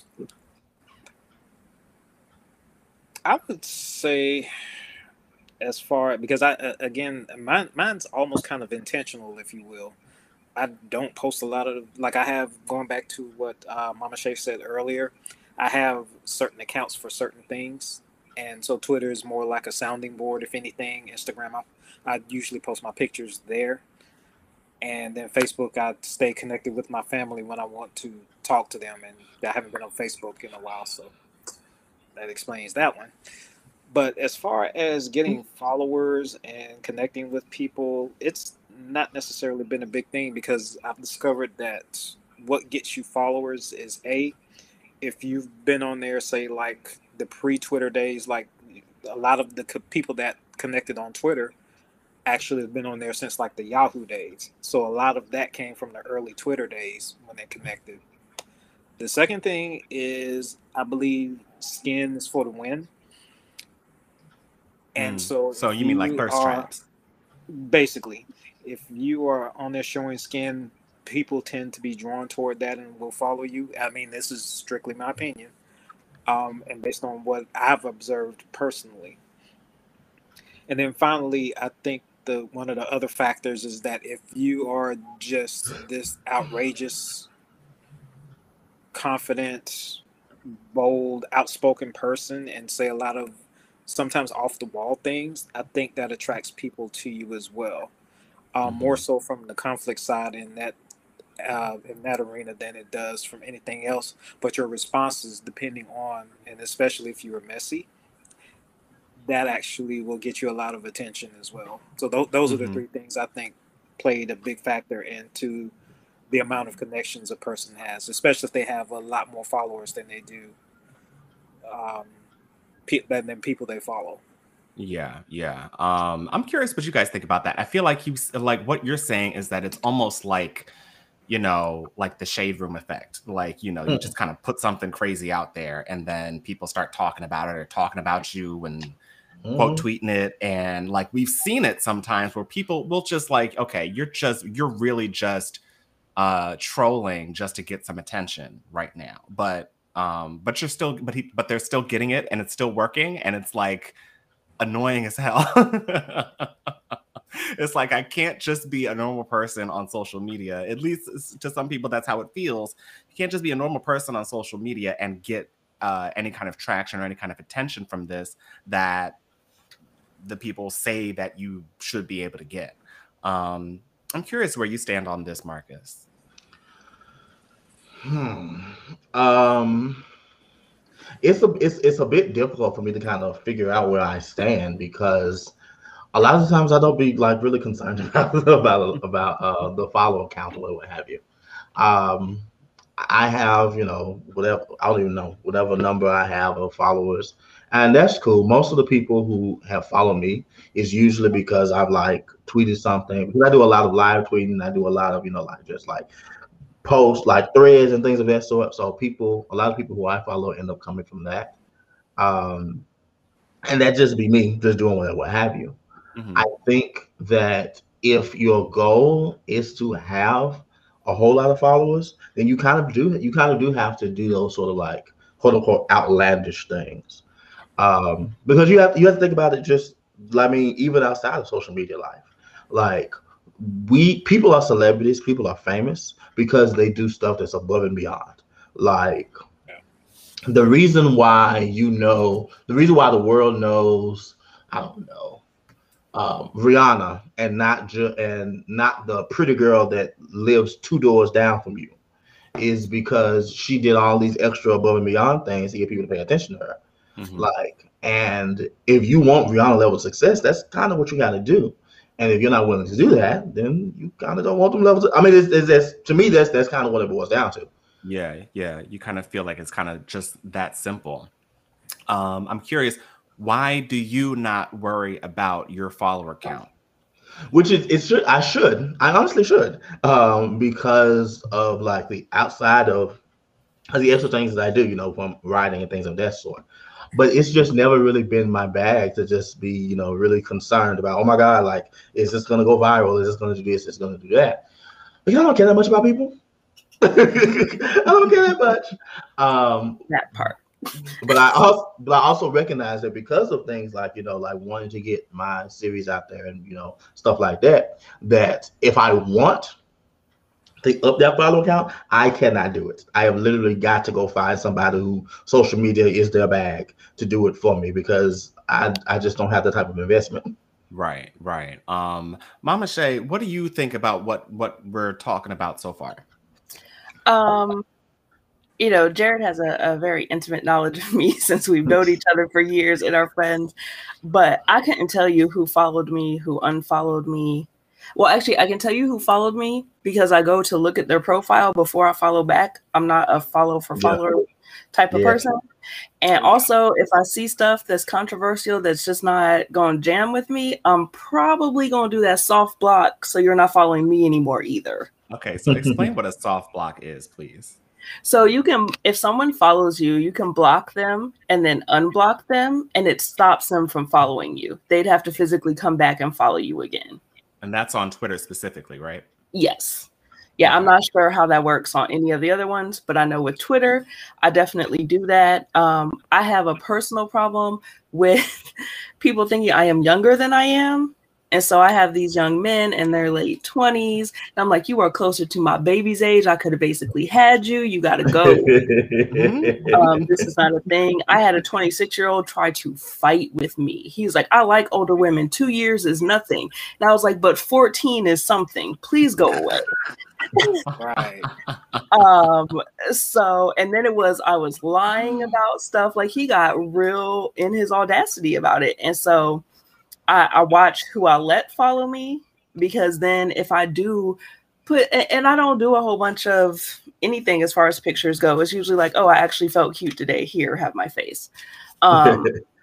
I would say, as far because I uh, again, mine mine's almost kind of intentional, if you will. I don't post a lot of like I have going back to what uh, Mama Shay said earlier. I have certain accounts for certain things, and so Twitter is more like a sounding board, if anything. Instagram, I, I usually post my pictures there, and then Facebook, I stay connected with my family when I want to talk to them, and I haven't been on Facebook in a while, so. That explains that one. But as far as getting followers and connecting with people, it's not necessarily been a big thing because I've discovered that what gets you followers is A, if you've been on there, say like the pre-Twitter days, like a lot of the co- people that connected on Twitter actually have been on there since like the Yahoo days. So a lot of that came from the early Twitter days when they connected. The second thing is, I believe, skin is for the win. And mm. so so you mean like thirst are, traps? Basically, if you are on there showing skin, people tend to be drawn toward that and will follow you. I mean, this is strictly my opinion, um, and based on what I've observed personally. And then finally, I think the one of the other factors is that if you are just this outrageous, confident, bold, outspoken person and say a lot of sometimes off the wall things, I think that attracts people to you as well. Um, mm-hmm. More so from the conflict side in that uh, in that arena than it does from anything else. But your responses, depending on, and especially if you are messy, that actually will get you a lot of attention as well. So th- those mm-hmm. are the three things I think played a big factor into the amount of connections a person has, especially if they have a lot more followers than they do, um, pe- than, than people they follow. Yeah, yeah. Um, I'm curious what you guys think about that. I feel like you, like what you're saying is that it's almost like, you know, like the shade room effect. Like, you know, mm. you just kind of put something crazy out there and then people start talking about it or talking about you and mm. quote tweeting it. And like, we've seen it sometimes where people will just like, okay, you're just, you're really just uh trolling just to get some attention right now, but um but you're still but he but they're still getting it and it's still working and it's like annoying as hell. It's like I can't just be a normal person on social media. At least to some people that's how it feels. You can't just be a normal person on social media and get uh any kind of traction or any kind of attention from this that the people say that you should be able to get. um I'm curious where you stand on this, Marcus. Hmm. Um, it's a it's it's a bit difficult for me to kind of figure out where I stand because a lot of times I don't be like really concerned about about about uh, the follower count or what have you. Um, I have, you know, whatever, I don't even know, whatever number I have of followers, And that's cool. Most of the people who have followed me is usually because I've like tweeted something. Because I do a lot of live tweeting. I do a lot of, you know, like just like posts, like threads and things of that sort. So people, a lot of people who I follow end up coming from that. Um, and that just be me just doing whatever, what have you. Mm-hmm. I think that if your goal is to have a whole lot of followers, then you kind of do, you kind of do have to do those sort of like quote unquote outlandish things. Um, because you have you have to think about it just, I mean, even outside of social media life. Like we people are celebrities, people are famous because they do stuff that's above and beyond. Like the reason why you know, the reason why the world knows, I don't know, um, Rihanna and not ju- and not the pretty girl that lives two doors down from you is because she did all these extra above and beyond things to get people to pay attention to her. Mm-hmm. Like, and if you want Rihanna level success, that's kind of what you got to do. And if you're not willing to do that, then you kind of don't want them levels. Of, I mean, it's, it's, it's to me, that's that's kind of what it boils down to. Yeah, yeah. You kind of feel like it's kind of just that simple. Um, I'm curious, why do you not worry about your follower count? Which is it should I should I honestly should um, because of like the outside of the extra things that I do, you know, from writing and things of that sort. But it's just never really been my bag to just be, you know, really concerned about, oh my God, like, is this going to go viral? Is this going to do this? Is this going to do that? Because I don't care that much about people. I don't care that much. Um, that part. But I also, but I also recognize that because of things like, you know, like wanting to get my series out there and, you know, stuff like that, that if I want to up that follow count, I cannot do it. I have literally got to go find somebody who social media is their bag to do it for me because I, I just don't have that type of investment. Right, right. Um, Mama Shay, what do you think about what, what we're talking about so far? Um, you know, Jared has a, a very intimate knowledge of me since we've known each other for years and our friends, but I couldn't tell you who followed me, who unfollowed me. Well, actually, I can tell you who followed me because I go to look at their profile before I follow back. I'm not a follow for follower yeah. type of yeah. person. And also, if I see stuff that's controversial, that's just not going to jam with me, I'm probably going to do that soft block so you're not following me anymore either. Okay, so explain what a soft block is, please. So you can, if someone follows you, you can block them and then unblock them, and it stops them from following you. They'd have to physically come back and follow you again. And that's on Twitter specifically, right? Yes. Yeah, I'm not sure how that works on any of the other ones, but I know with Twitter, I definitely do that. Um, I have a personal problem with people thinking I am younger than I am. And so I have these young men in their late twenties. And I'm like, you are closer to my baby's age. I could have basically had you. You got to go. um, this is not a thing. I had a twenty-six-year-old try to fight with me. He was like, I like older women. Two years is nothing. And I was like, but fourteen is something. Please go away. Right. Um, so, and then it was, I was lying about stuff. Like he got real in his audacity about it. And so I, I watch who I let follow me, because then if I do put, and I don't do a whole bunch of anything as far as pictures go, it's usually like, oh, I actually felt cute today. Here, have my face. Um,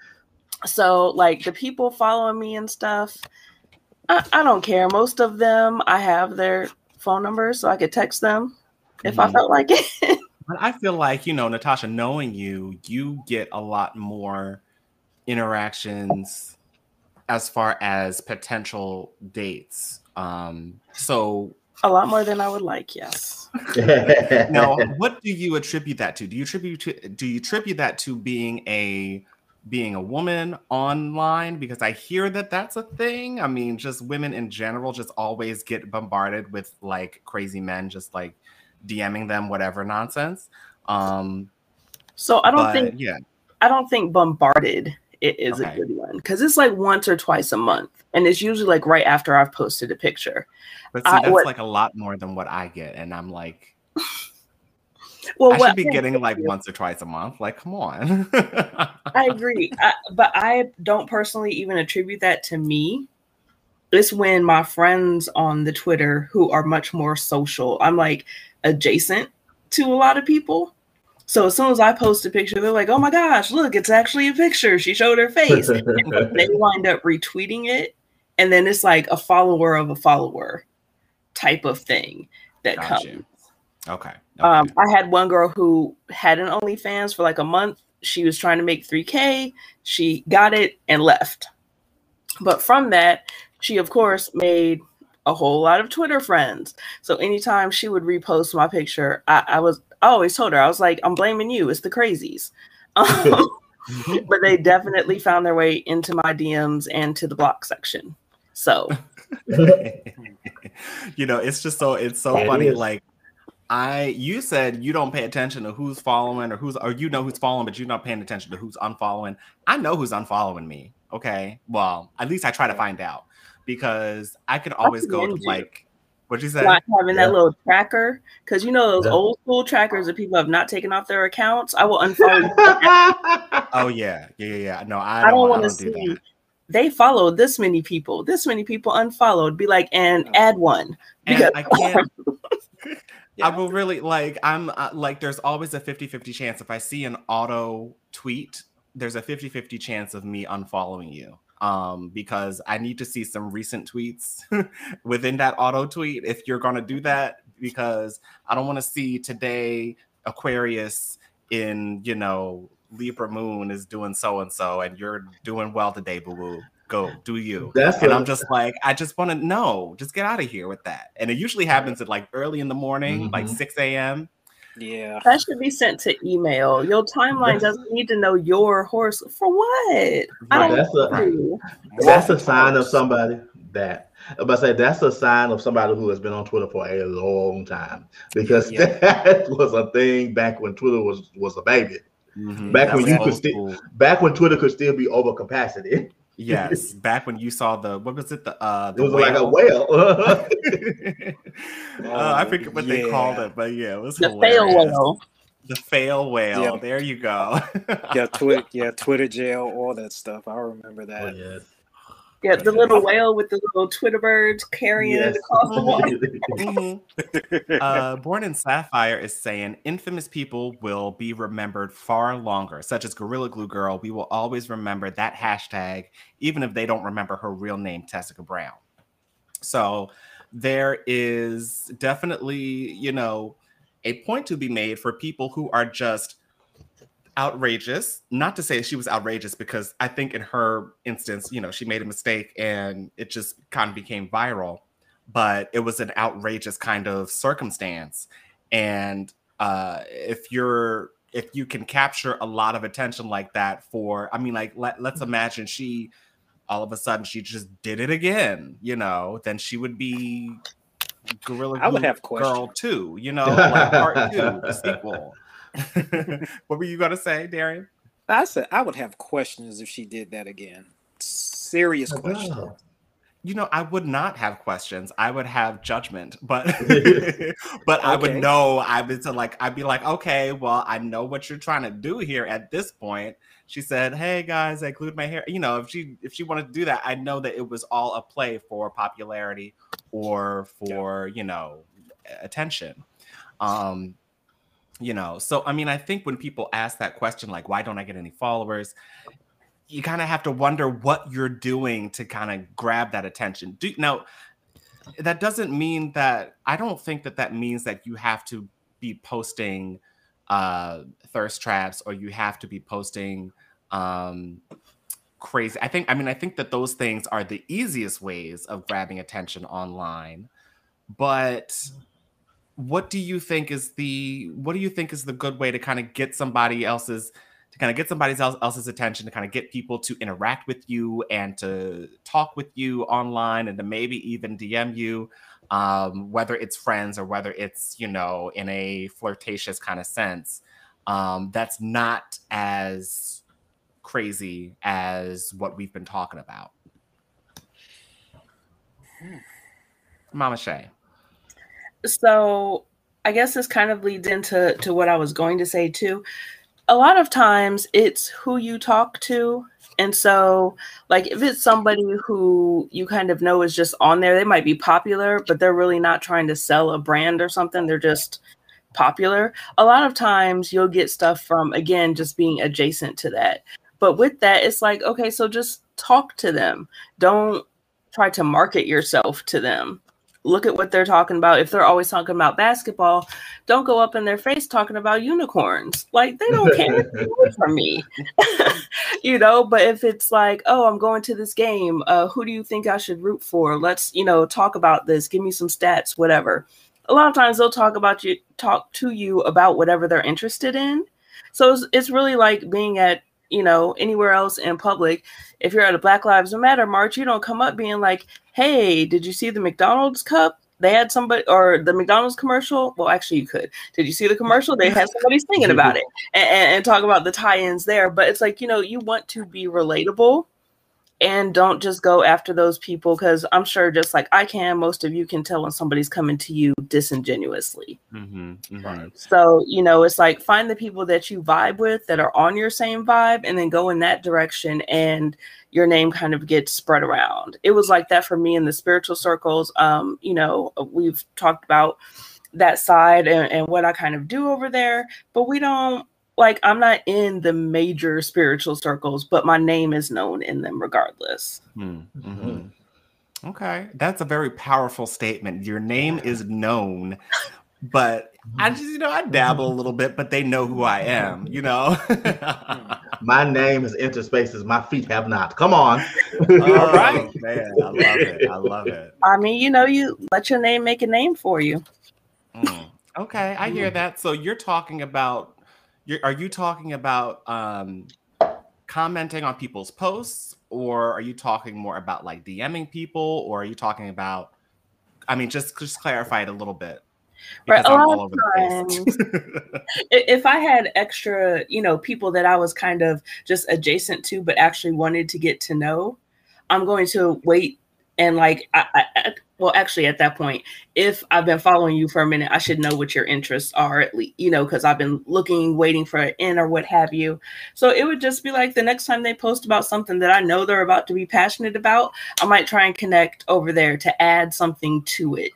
so like the people following me and stuff, I, I don't care. Most of them, I have their phone numbers so I could text them if mm-hmm. I felt like it. I feel like, you know, Natasha, knowing you, you get a lot more interactions as far as potential dates. Um, so a lot more than I would like, yes. Now, what do you attribute that to? Do you attribute to do you attribute that to being a being a woman online? Because I hear that that's a thing. I mean, just women in general just always get bombarded with like crazy men just like DMing them whatever nonsense. Um, so I don't but, think yeah. I don't think bombarded it is okay. a good one, because it's like once or twice a month, and it's usually like right after I've posted a picture. But see, I, that's what, like a lot more than what I get, and I'm like, well, I what, should be getting like once or twice a month. Like, come on. I agree, I, but I don't personally even attribute that to me. It's when my friends on the Twitter who are much more social, I'm like adjacent to a lot of people. So as soon as I post a picture, they're like, oh my gosh, look, it's actually a picture. She showed her face. And they wind up retweeting it. And then it's like a follower of a follower type of thing that Got comes. you. Okay. okay. Um, I had one girl who had an OnlyFans for like a month. She was trying to make three K. She got it and left. But from that, she, of course, made a whole lot of Twitter friends. So anytime she would repost my picture, I, I was I always told her, I was like, I'm blaming you. It's the crazies. Um, but they definitely found their way into my D Ms and to the block section. So, you know, it's just so it's so That funny. is. Like, I you said you don't pay attention to who's following or who's or you know who's following, but you're not paying attention to who's unfollowing. I know who's unfollowing me. Okay, well, at least I try to find out because I can always go to like what'd you say? Not having Yeah. that little tracker, because you know those Yeah. old school trackers that people have not taken off their accounts. I will unfollow you. Oh yeah, yeah, yeah, yeah. No, I I don't, don't want want to to do see that. they followed this many people, this many people unfollowed. Be like, and add one. And Because I can't. Yeah. I will really like. I'm uh, like. There's always a fifty-fifty chance if I see an auto tweet. There's a fifty-fifty chance of me unfollowing you. Um, because I need to see some recent tweets within that auto tweet if you're gonna do that, because I don't want to see today Aquarius in, you know, Libra moon is doing so and so and you're doing well today, boo boo. Go do you. That's and a- I'm just like, I just want to know, just get out of here with that. And it usually happens at like early in the morning, like Mhm. six a.m. Yeah. that should be sent to email. Your timeline doesn't need to know your horse for what? I don't That's a- know. That's a sign of somebody that. I'm about to say that's a sign of somebody who has been on Twitter for a long time, because Yeah. that was a thing back when Twitter was was a baby. Mhm. Back That when was you old could still- school. Back when Twitter could still be over capacity. Yes, back when you saw the what was it the uh It the was whale. like a whale. uh, I forget what they called Yeah. it, but yeah, it was The fail hilarious. whale. The fail whale. Yeah. There you go. Yeah, Twitter, yeah, Twitter jail, all that stuff. I remember Oh, that. yes. Yeah, the little whale with the little Twitter birds carrying Yes. it across the water. Mhm. uh, Born in Sapphire is saying infamous people will be remembered far longer, such as Gorilla Glue Girl. We will always remember that hashtag, even if they don't remember her real name, Tessica Brown. So there is definitely, you know, a point to be made for people who are just outrageous. Not to say she was outrageous, because I think in her instance, you know, she made a mistake and it just kind of became viral, but it was an outrageous kind of circumstance. And uh, if you're, if you can capture a lot of attention like that for, I mean, like, let, let's imagine she, all of a sudden she just did it again, you know, then she would be Gorilla I would Glue have Girl questions. two, you know, like part two, the sequel. What were you gonna say, Darian? I said I would have questions if she did that again. Serious questions. Wow. You know, I would not have questions. I would have judgment, but but I would Okay. know. I would to like. I'd be like, okay, well, I know what you're trying to do here. At this point, she said, "Hey guys, I glued my hair." You know, if she if she wanted to do that, I know that it was all a play for popularity or for you know attention. Um, you know, so I mean, I think when people ask that question, like, why don't I get any followers? You kind of have to wonder what you're doing to kind of grab that attention. Do now, that doesn't mean that, I don't think that that means that you have to be posting uh, thirst traps or you have to be posting um, crazy. I think, I mean, I think that those things are the easiest ways of grabbing attention online. But what do you think is the, what do you think is the good way to kind of get somebody else's, to kind of get somebody else, else's attention, to kind of get people to interact with you and to talk with you online and to maybe even D M you, um, whether it's friends or whether it's, you know, in a flirtatious kind of sense, um, that's not as crazy as what we've been talking about. Hmm. Mama Shay. So I guess this kind of leads into to what I was going to say too. A lot of times it's who you talk to. And so like if it's somebody who you kind of know is just on there, they might be popular, but they're really not trying to sell a brand or something. They're just popular, a lot of times you'll get stuff from, again, just being adjacent to that. But with that, it's like, okay, so just talk to them. Don't try to market yourself to them. Look at what they're talking about. If they're always talking about basketball, don't go up in their face talking about unicorns. Like, they don't care from me, you know. But if it's like, oh, I'm going to this game, uh, who do you think I should root for? Let's, you know, talk about this. Give me some stats, whatever. A lot of times they'll talk about you, talk to you about whatever they're interested in. So it's, it's really like being at, you know, anywhere else in public. If you're at a Black Lives Matter march, you don't come up being like, hey, did you see the McDonald's cup? They had somebody, or the McDonald's commercial. Well, actually you could. Did you see the commercial? They had somebody singing about it and, and, and talk about the tie-ins there. But it's like, you know, you want to be relatable and don't just go after those people, because I'm sure just like I can, most of you can tell when somebody's coming to you disingenuously. Mm-hmm, mm-hmm. So, you know, it's like find the people that you vibe with that are on your same vibe and then go in that direction, and your name kind of gets spread around. It was like that for me in the spiritual circles. Um, you know, we've talked about that side and, and what I kind of do over there, but we don't, like, I'm not in the major spiritual circles, but my name is known in them regardless. Mm-hmm. Mm-hmm. Okay. That's a very powerful statement. Your name is known, but I just, you know, I dabble a little bit, but they know who I am, you know? My name is Interspaces. My feet have not. Come on. All right. Man, I love it. I love it. I mean, you know, you let your name make a name for you. Mm. Okay. I hear that. So you're talking about, You're, are you talking about um, commenting on people's posts, or are you talking more about like DMing people, or are you talking about, I mean, just, just clarify it a little bit. Right. A lot of times, if I had extra, you know, people that I was kind of just adjacent to, but actually wanted to get to know, I'm going to wait. And like, I, I, well, actually at that point, if I've been following you for a minute, I should know what your interests are at least, you know, because I've been looking, waiting for an in or what have you. So it would just be like the next time they post about something that I know they're about to be passionate about, I might try and connect over there to add something to it.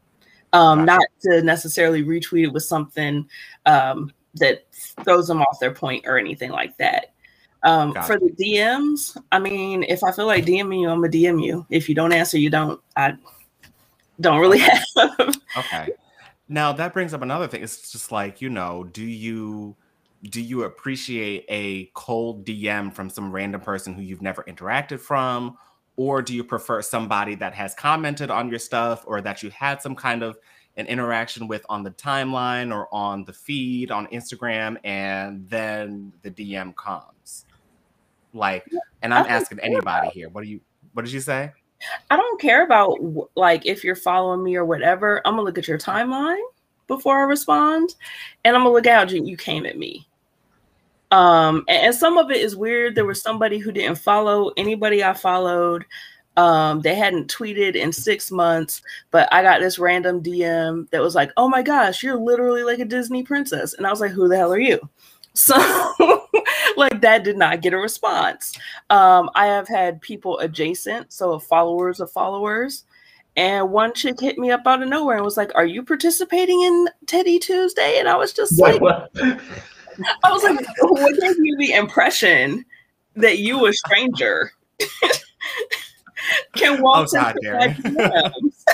Um, not to necessarily retweet it with something um, that throws them off their point or anything like that. Um, for the D Ms, I mean, if I feel like DMing you, I'm gonna D M you. If you don't answer, you don't. I don't really okay. have. Okay. Now that brings up another thing. It's just like, you know, do you do you appreciate a cold D M from some random person who you've never interacted from, or do you prefer somebody that has commented on your stuff, or that you had some kind of an interaction with on the timeline or on the feed on Instagram, and then the D M comes? Like, and I'm asking anybody here. What do you, what did you say? I don't care about like if you're following me or whatever. I'm gonna look at your timeline before I respond, and I'm gonna look out you, you came at me. Um, and, and some of it is weird. There was somebody who didn't follow anybody I followed. Um, they hadn't tweeted in six months, but I got this random D M that was like, "Oh my gosh, you're literally like a Disney princess," and I was like, "Who the hell are you?" So like that did not get a response. Um, I have had people adjacent, so followers of followers. And one chick hit me up out of nowhere and was like, "Are you participating in Teddy Tuesday?" And I was just like, what? I was like, what gave you the impression that you, a stranger, can walk oh, God, into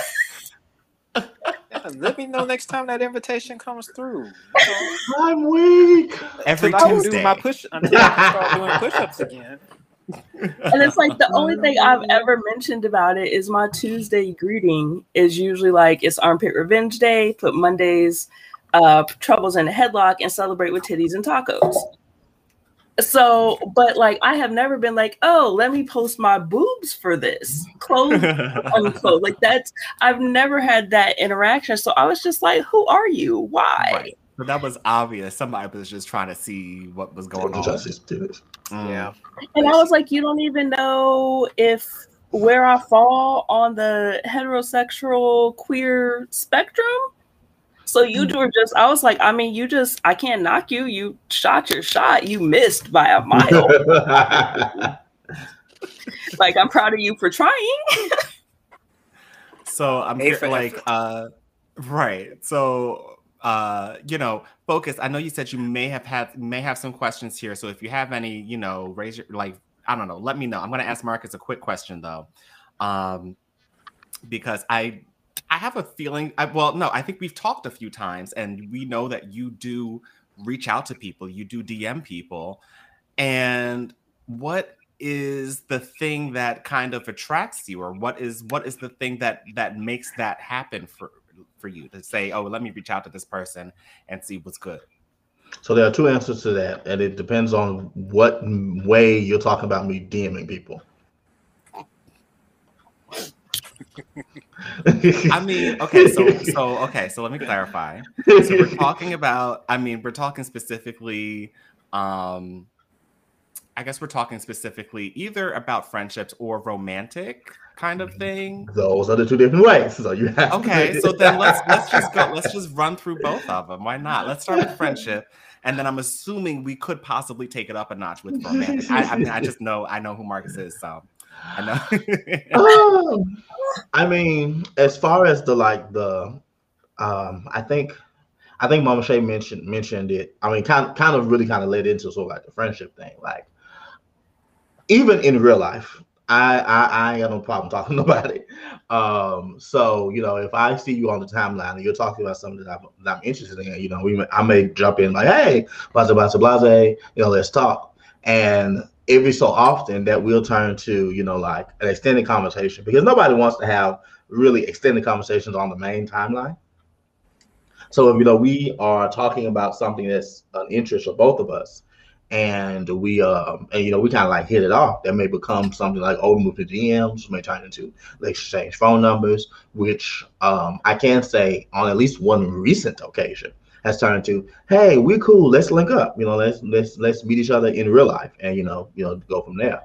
Yeah, let me know next time that invitation comes through. I'm weak. Every I Tuesday. do my push until I can start doing push-ups again. And it's like the only thing I've ever mentioned about it is my Tuesday greeting is usually like it's Armpit Revenge Day, put Monday's uh, troubles in a headlock, and celebrate with titties and tacos. So, but like I have never been like, oh, let me post my boobs for this, clothes, unclothed. Like that's, I've never had that interaction. So I was just like, who are you? Why? Right. So that was obvious. Somebody was just trying to see what was going on. Mm. Yeah. And I was like, you don't even know if where I fall on the heterosexual queer spectrum. So you were just, I was like, I mean, you just, I can't knock you. You shot your shot. You missed by a mile. Like, I'm proud of you for trying. So I'm A here, like, uh, right. So uh, you know, focus. I know you said you may have had may have some questions here. So if you have any, you know, raise your like, I don't know, let me know. I'm gonna ask Marcus a quick question though. Um, because I I have a feeling I, well, no, I think we've talked a few times and we know that you do reach out to people, you do D M people. And what is the thing that kind of attracts you, or what is what is the thing that that makes that happen for for you to say, oh, let me reach out to this person and see what's good? So there are two answers to that, and it depends on what way you're talking about me DMing people. I mean, okay, so so okay, so let me clarify. So we're talking about, I mean, we're talking specifically, um, I guess we're talking specifically either about friendships or romantic kind of thing. Those are the two different ways. So you have okay, to... so then let's let's just go. Let's just run through both of them. Why not? Let's start with friendship, and then I'm assuming we could possibly take it up a notch with romantic. I, I mean, I just know I know who Marcus is, so I know. um, I mean, as far as the like the, um, I think, I think Mama Shay mentioned mentioned it. I mean, kind kind of really kind of led into sort of like the friendship thing. Like, even in real life, I I, I ain't got no problem talking to nobody. Um, so you know, if I see you on the timeline and you're talking about something that I'm, that I'm interested in, you know, we may, I may jump in like, hey, blase blase blase, you know, let's talk. And every so often that we'll turn to, you know, like an extended conversation, because nobody wants to have really extended conversations on the main timeline. So if, you know, we are talking about something that's an interest of both of us, and we, um, and, you know, we kind of like hit it off, that may become something like, oh, move to D Ms, may turn into like exchange phone numbers, which um, I can say on at least one recent occasion has turned to, hey, we're cool, let's link up, you know, let's let's let's meet each other in real life, and you know, you know, go from there.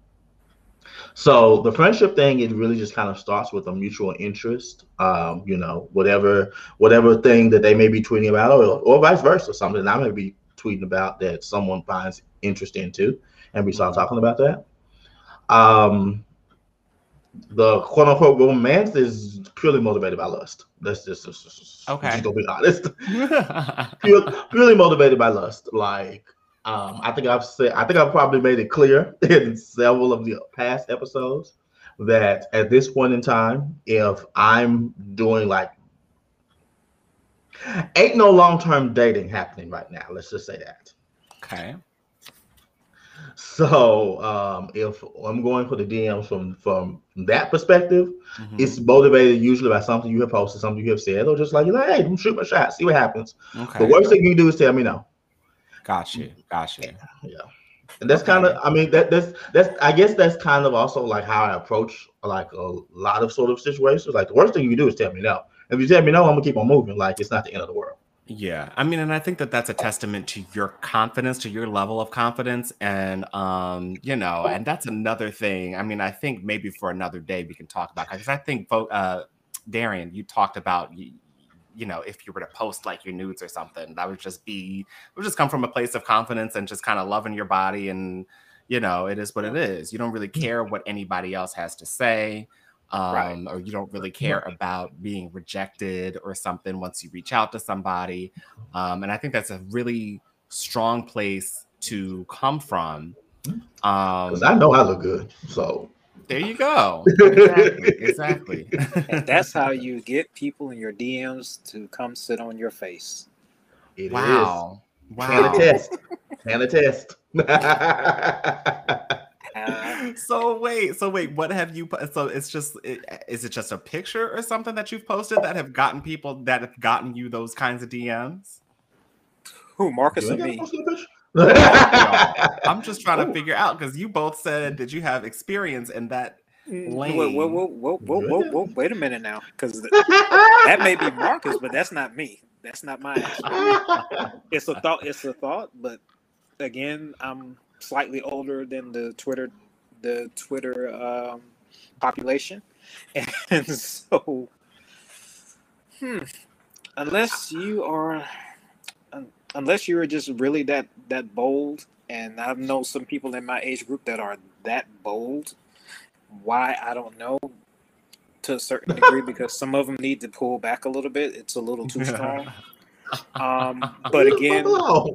So the friendship thing, it really just kind of starts with a mutual interest, um, you know, whatever whatever thing that they may be tweeting about, or, or vice versa, something I may be tweeting about that someone finds interest in too, and we start talking about that. Um, the quote unquote romance is purely motivated by lust. That's just, just, just okay. Just gonna be honest. purely, purely motivated by lust. Like, um, I think I've said, I think I've probably made it clear in several of the past episodes that at this point in time, if I'm doing like, ain't no long-term dating happening right now. Let's just say that. Okay. So um, if I'm going for the D Ms from from that perspective, mm-hmm. it's motivated usually by something you have posted, something you have said, or just like, you're like, hey, don't shoot my shot, see what happens. Okay. The worst thing you can do is tell me no. Got you. Got you. Yeah. And that's okay. kind of, I mean, that that's that's I guess that's kind of also like how I approach like a lot of sort of situations. Like, the worst thing you can do is tell me no. If you tell me no, I'm gonna keep on moving. Like, it's not the end of the world. Yeah, I mean, and I think that that's a testament to your confidence, to your level of confidence, and um, you know, and that's another thing. I mean, I think maybe for another day we can talk about, because I think, uh, Darian, you talked about, you, you know, if you were to post like your nudes or something, that would just be, it would just come from a place of confidence and just kind of loving your body, and you know, it is what it is. You don't really care what anybody else has to say. Um, right. Or you don't really care about being rejected or something once you reach out to somebody. Um, and I think that's a really strong place to come from. Because um, I know I look good. So there you go. Exactly. Exactly. And that's how you get people in your D Ms to come sit on your face. It wow. Is. Wow. Can attest. Can attest. Uh, so wait, so wait, what have you? So it's just, it, is it just a picture or something that you've posted that have gotten people that have gotten you those kinds of D Ms? Who, Marcus or me? I'm just trying Ooh. to figure out, because you both said that you have experience in that lane. Whoa, whoa, whoa, whoa, whoa, whoa, whoa, wait a minute now, because that may be Marcus, but that's not me. That's not my answer. It's a thought. It's a thought, but again, I'm slightly older than the Twitter, the Twitter um, population, and so, hmm, unless you are, unless you are just really that that bold, and I know some people in my age group that are that bold. Why, I don't know, to a certain degree, because some of them need to pull back a little bit. It's a little too strong. Um, but again,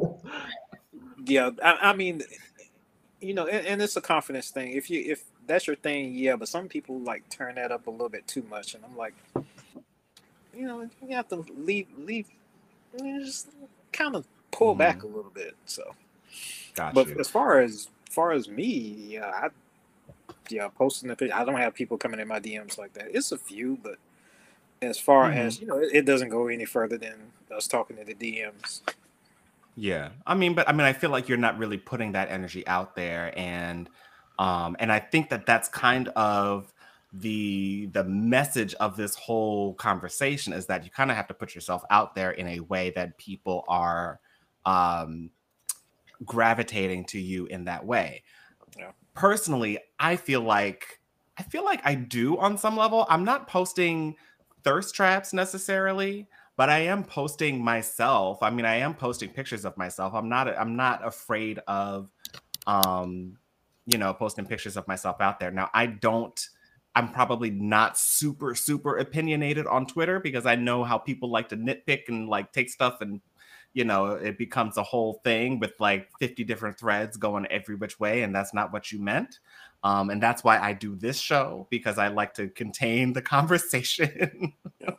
yeah, I, I mean, you know, and, and it's a confidence thing. If you if that's your thing, yeah. But some people like turn that up a little bit too much, and I'm like, you know, you have to leave leave, you know, just kind of pull mm-hmm. back a little bit. So, Got but you. as far as far as me, yeah, I yeah, posting the picture. I don't have people coming in my D Ms like that. It's a few, but as far mm-hmm. as you know, it, it doesn't go any further than us talking to the D Ms. Yeah, I mean, but I mean, I feel like you're not really putting that energy out there, and um, and I think that that's kind of the the message of this whole conversation is that you kind of have to put yourself out there in a way that people are um, gravitating to you in that way. Yeah. Personally, I feel like I feel like I do on some level. I'm not posting thirst traps necessarily, but I am posting myself. I mean, I am posting pictures of myself. I'm not I'm not afraid of um, you know, posting pictures of myself out there. Now, I don't I'm probably not super super opinionated on Twitter because I know how people like to nitpick and like take stuff and you know, it becomes a whole thing with like fifty different threads going every which way. And that's not what you meant. Um, and that's why I do this show, because I like to contain the conversation.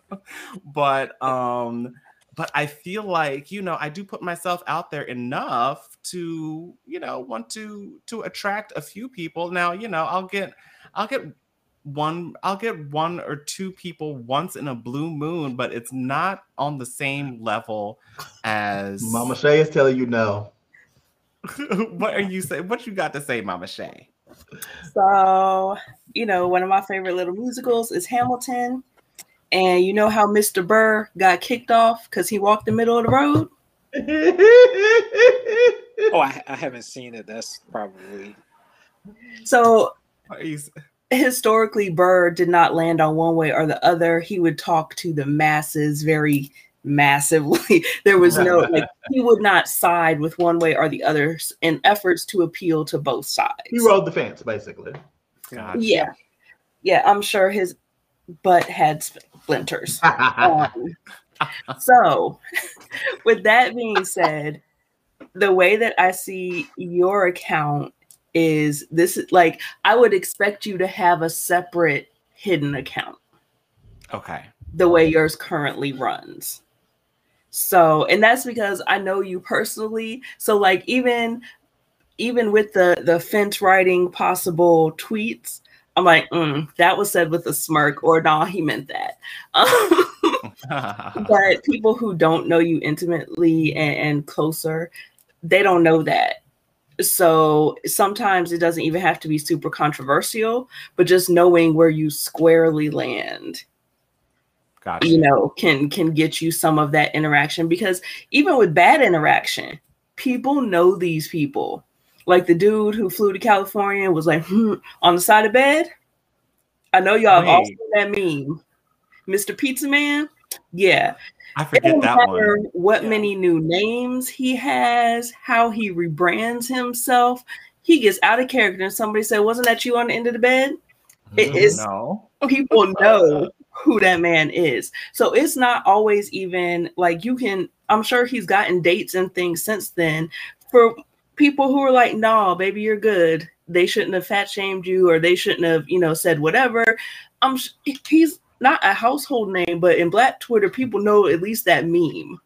but um, but I feel like, you know, I do put myself out there enough to, you know, want to to attract a few people. Now, you know, I'll get I'll get one I'll get one or two people once in a blue moon, but it's not on the same level as Mama Shay is telling you no. What are you saying? What you got to say, Mama Shay? So, you know, one of my favorite little musicals is Hamilton. And you know how Mister Burr got kicked off because he walked the middle of the road? Oh, I, I haven't seen it. That's probably so. Historically, Burr did not land on one way or the other. He would talk to the masses very massively. There was no, like, he would not side with one way or the other in efforts to appeal to both sides. He rode the fence, basically. Gotcha. Yeah. Yeah, I'm sure his butt had splinters. um, so, with that being said, the way that I see your account is this is like I would expect you to have a separate hidden account. Okay. The way yours currently runs. So, and that's because I know you personally. So like even even with the the fence writing possible tweets, I'm like, mm, that was said with a smirk, or nah, he meant that. Um, but people who don't know you intimately and, and closer, they don't know that. So sometimes it doesn't even have to be super controversial, but just knowing where you squarely land, gotcha. you know, can can get you some of that interaction. Because even with bad interaction, people know these people. Like the dude who flew to California and was like, hmm, on the side of bed. I know y'all have all seen that meme. Mister Pizza Man. Yeah. I forget that one. What yeah. many new names he has, how he rebrands himself. He gets out of character and somebody said, wasn't that you on the end of the bed? It is. No. People know who that man is. So it's not always even like you can, I'm sure he's gotten dates and things since then for people who are like, no, baby, you're good. They shouldn't have fat shamed you, or they shouldn't have, you know, said whatever. I'm he's not a household name, but in Black Twitter, people know at least that meme.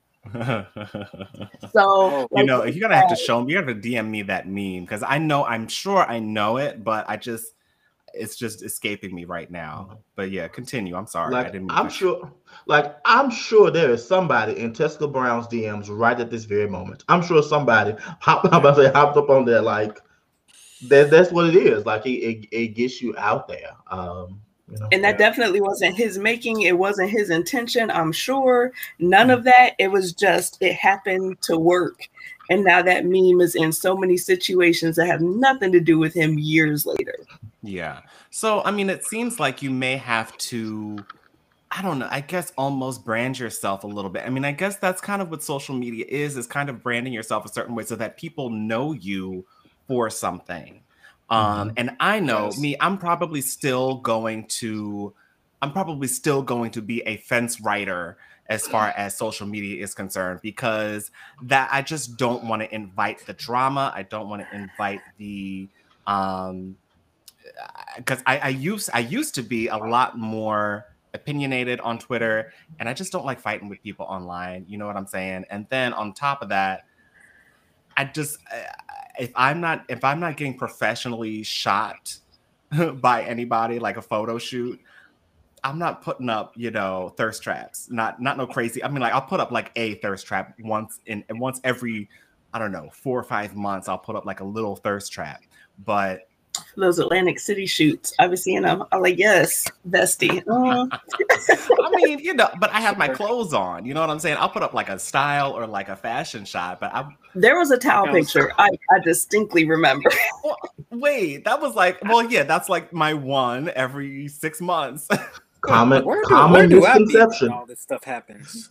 So you know, you're gonna have to show me. You have to D M me that meme because I know, I'm sure I know it, but I just, it's just escaping me right now. But yeah, continue. I'm sorry. Like, I didn't. I'm sure. Like I'm sure there is somebody in Tessica Brown's D Ms right at this very moment. I'm sure somebody hop, I'm about to say hopped up on there. Like that. That's what it is. Like it, it, it gets you out there. Um, You know, and that yeah. definitely wasn't his making. It wasn't his intention, I'm sure. None of that. It was just, it happened to work. And now that meme is in so many situations that have nothing to do with him years later. Yeah. So, I mean, it seems like you may have to, I don't know, I guess almost brand yourself a little bit. I mean, I guess that's kind of what social media is, is kind of branding yourself a certain way so that people know you for something. Um, mm-hmm. And I know yes. me, I'm probably still going to, I'm probably still going to be a fence writer as far as social media is concerned, because that I just don't want to invite the drama. I don't want to invite the um because I, I used I used to be a lot more opinionated on Twitter, and I just don't like fighting with people online. You know what I'm saying? And then on top of that, I just if I'm not if I'm not getting professionally shot by anybody, like a photo shoot, I'm not putting up, you know, thirst traps. Not not no crazy. I mean, like I'll put up like a thirst trap once in and once every, I don't know, four or five months. I'll put up like a little thirst trap. But those Atlantic City shoots, I've been seeing them. I'm like, yes, bestie. Uh. I mean, you know, but I have my clothes on. You know what I'm saying? I'll put up like a style or like a fashion shot. But I there was a towel picture I, I distinctly remember. Well, wait, that was like, well, yeah, that's like my one every six months. Common, where do, common where do I be misconception. when all this stuff happens?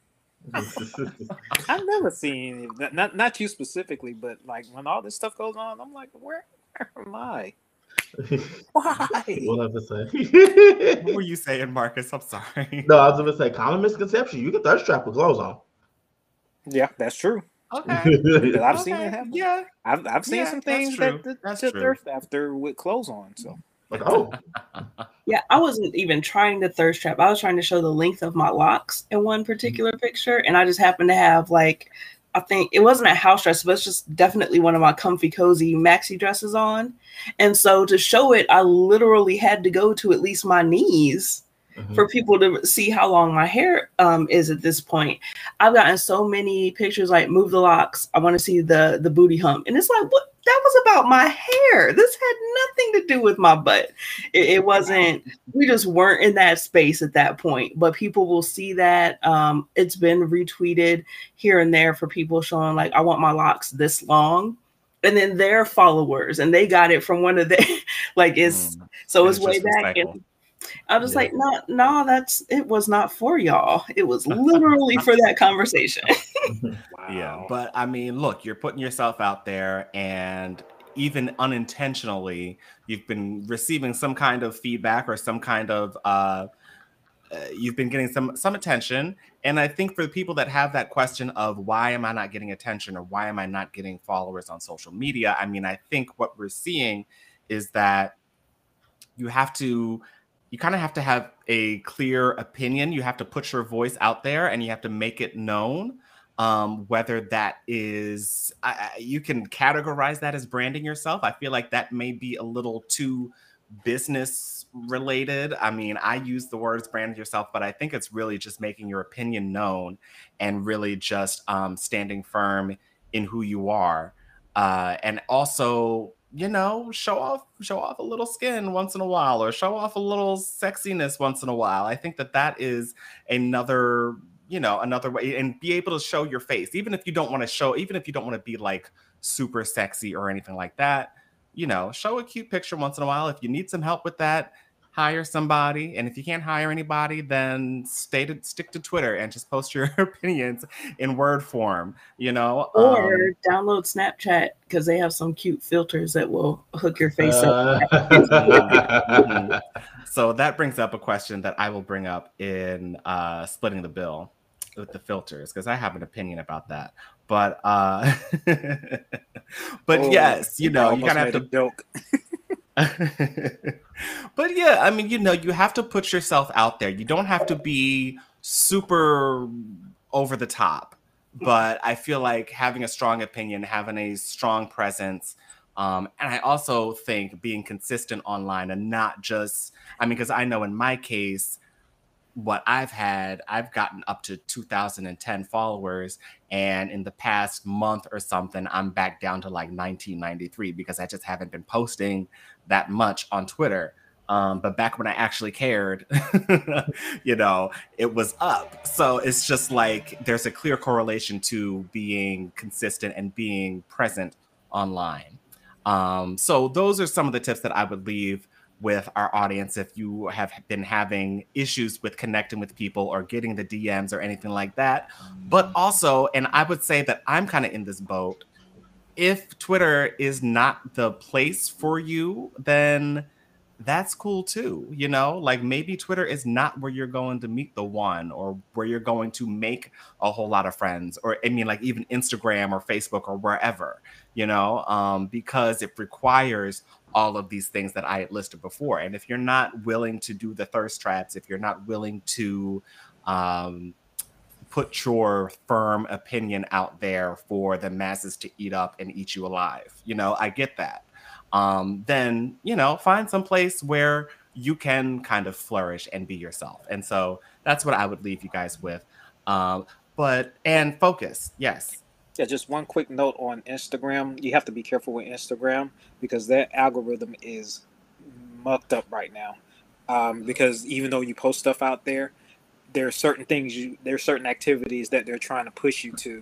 I've never seen not not you specifically, but like when all this stuff goes on, I'm like, where, where am I? Why? What I have to say? What were you saying, Marcus? I'm sorry. No, I was gonna say common misconception. You can thirst trap with clothes on. Yeah, that's true. Okay, I've okay. seen it happen. Yeah, I've I've seen yeah, some that's things true. that That's to true. thirst after with clothes on. So Like, oh, Yeah, I wasn't even trying to thirst trap. I was trying to show the length of my locks in one particular picture, and I just happened to have like, I think it wasn't a house dress, but it's just definitely one of my comfy, cozy maxi dresses on. And so to show it, I literally had to go to at least my knees mhm. for people to see how long my hair um, is at this point. I've gotten so many pictures like, move the locks. I want to see the the booty hump. And it's like, what? That was about my hair. This had nothing to do with my butt. It, it wasn't, we just weren't in that space at that point. But people will see that. Um, it's been retweeted here and there for people showing like, I want my locks this long. And then their followers, and they got it from one of their, like it's, Mm. so And it's it's way just back. recycled. And I was Yeah. like, no, no, that's, it was not for y'all. It was literally for that conversation. wow. Yeah, but I mean, look, you're putting yourself out there, and even unintentionally, you've been receiving some kind of feedback or some kind of uh, uh, you've been getting some some attention. And I think for the people that have that question of why am I not getting attention or why am I not getting followers on social media, I mean, I think what we're seeing is that you have to. You kind of have to have a clear opinion. You have to put your voice out there, and you have to make it known. Um, whether that is, I, I- you can categorize that as branding yourself. I feel like that may be a little too business related. I mean, I use the words brand yourself, but I think it's really just making your opinion known and really just um, standing firm in who you are. Uh, and also, you know, show off, show off a little skin once in a while, or show off a little sexiness once in a while. I think that that is another, you know, another way, and be able to show your face, even if you don't want to show, even if you don't want to be like super sexy or anything like that, you know, show a cute picture once in a while. If you need some help with that, hire somebody. And if you can't hire anybody, then stay to stick to Twitter and just post your opinions in word form, you know, Or um, download Snapchat because they have some cute filters that will hook your face up. Uh, so that brings up a question that I will bring up in uh, splitting the bill with the filters, because I have an opinion about that. But uh, but Oh, yes, you know, I you almost kind of have made to a joke. But yeah, I mean, you know, you have to put yourself out there. You don't have to be super over the top, but I feel like having a strong opinion, having a strong presence, um, and I also think being consistent online and not just, I mean, because I know in my case, what I've had, I've gotten up to two thousand ten followers. And in the past month or something, I'm back down to like nineteen ninety-three because I just haven't been posting that much on Twitter. Um, but back when I actually cared, you know, it was up. So it's just like there's a clear correlation to being consistent and being present online. Um, so those are some of the tips that I would leave with our audience if you have been having issues with connecting with people or getting the D Ms or anything like that. But also, and I would say that I'm kind of in this boat, if Twitter is not the place for you, then that's cool too. You know, like maybe Twitter is not where you're going to meet the one or where you're going to make a whole lot of friends, or I mean, like even Instagram or Facebook or wherever, you know, um, because it requires all of these things that I had listed before. And if you're not willing to do the thirst traps, if you're not willing to um, put your firm opinion out there for the masses to eat up and eat you alive, you know, I get that. Um, then, you know, find some place where you can kind of flourish and be yourself. And so that's what I would leave you guys with. Um, but, and focus. Yes. Yeah, just one quick note on Instagram. You have to be careful with Instagram because their algorithm is mucked up right now. Um, because even though you post stuff out there, there are certain things you there are certain activities that they're trying to push you to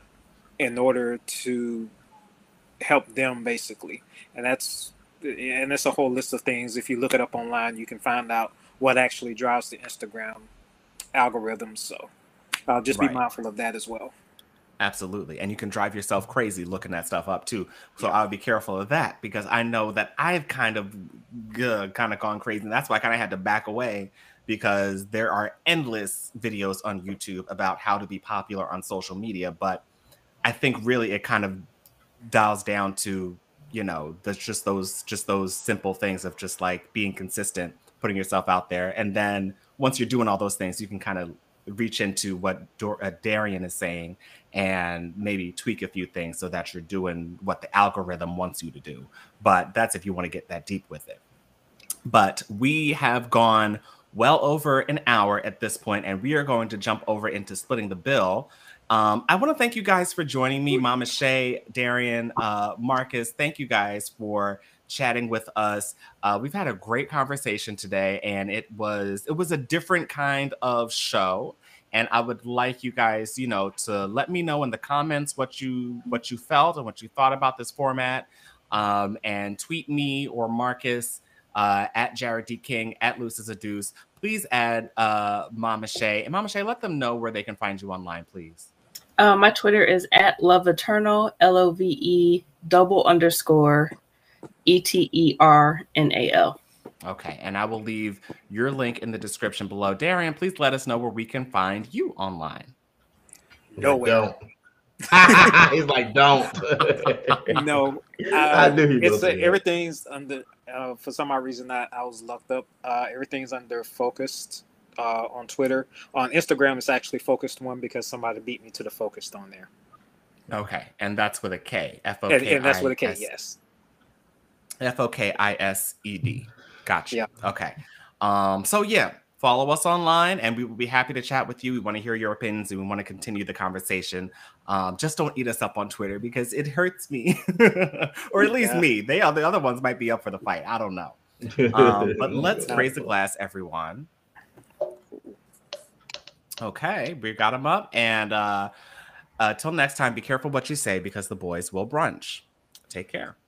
in order to help them basically. And that's and that's a whole list of things. If you look it up online, you can find out what actually drives the Instagram algorithms. So uh, just be Right. mindful of that as well. Absolutely. And you can drive yourself crazy looking that stuff up too. So I'll be careful of that because I know that I've kind of uh, kind of gone crazy. And that's why I kind of had to back away because there are endless videos on YouTube about how to be popular on social media. But I think really it kind of dials down to, you know, there's just those just those simple things of just like being consistent, putting yourself out there. And then once you're doing all those things, you can kind of reach into what Dor- uh, Darian is saying and maybe tweak a few things so that you're doing what the algorithm wants you to do. But that's if you want to get that deep with it. But we have gone well over an hour at this point, and we are going to jump over into splitting the bill. Um, I want to thank you guys for joining me, Mama Shay, Darian, uh, Marcus. Thank you guys for chatting with us. Uh, we've had a great conversation today, and it was it was a different kind of show. And I would like you guys, you know, to let me know in the comments what you what you felt and what you thought about this format, um, and tweet me or Marcus uh, at Jared D. King, at Loose as a Deuce. Please add uh, Mama Shay. And Mama Shay, let them know where they can find you online, please. Uh, my Twitter is at Love Eternal, L O V E double underscore E T E R N A L. Okay, and I will leave your link in the description below. Darian, please let us know where we can find you online. Nowhere. Don't. He's like, don't. No, uh, I knew he it's was uh, gonna do that. everything's under. Uh, for some odd reason, I, I was locked up. Uh, everything's under focused uh, on Twitter. On Instagram, it's actually focused one because somebody beat me to the focused on there. Okay, and that's with a K. F O And, K and that's with a K. I S Yes. F O K I S E D. Gotcha. Yeah. Okay. Um, so yeah, follow us online and we will be happy to chat with you. We want to hear your opinions and we want to continue the conversation. Um, just don't eat us up on Twitter because it hurts me. Or at least Yeah. me. They are the other ones might be up for the fight. I don't know. Um, but let's raise a glass, everyone. Okay, we got them up. And uh, uh, till next time, be careful what you say because the boys will brunch. Take care.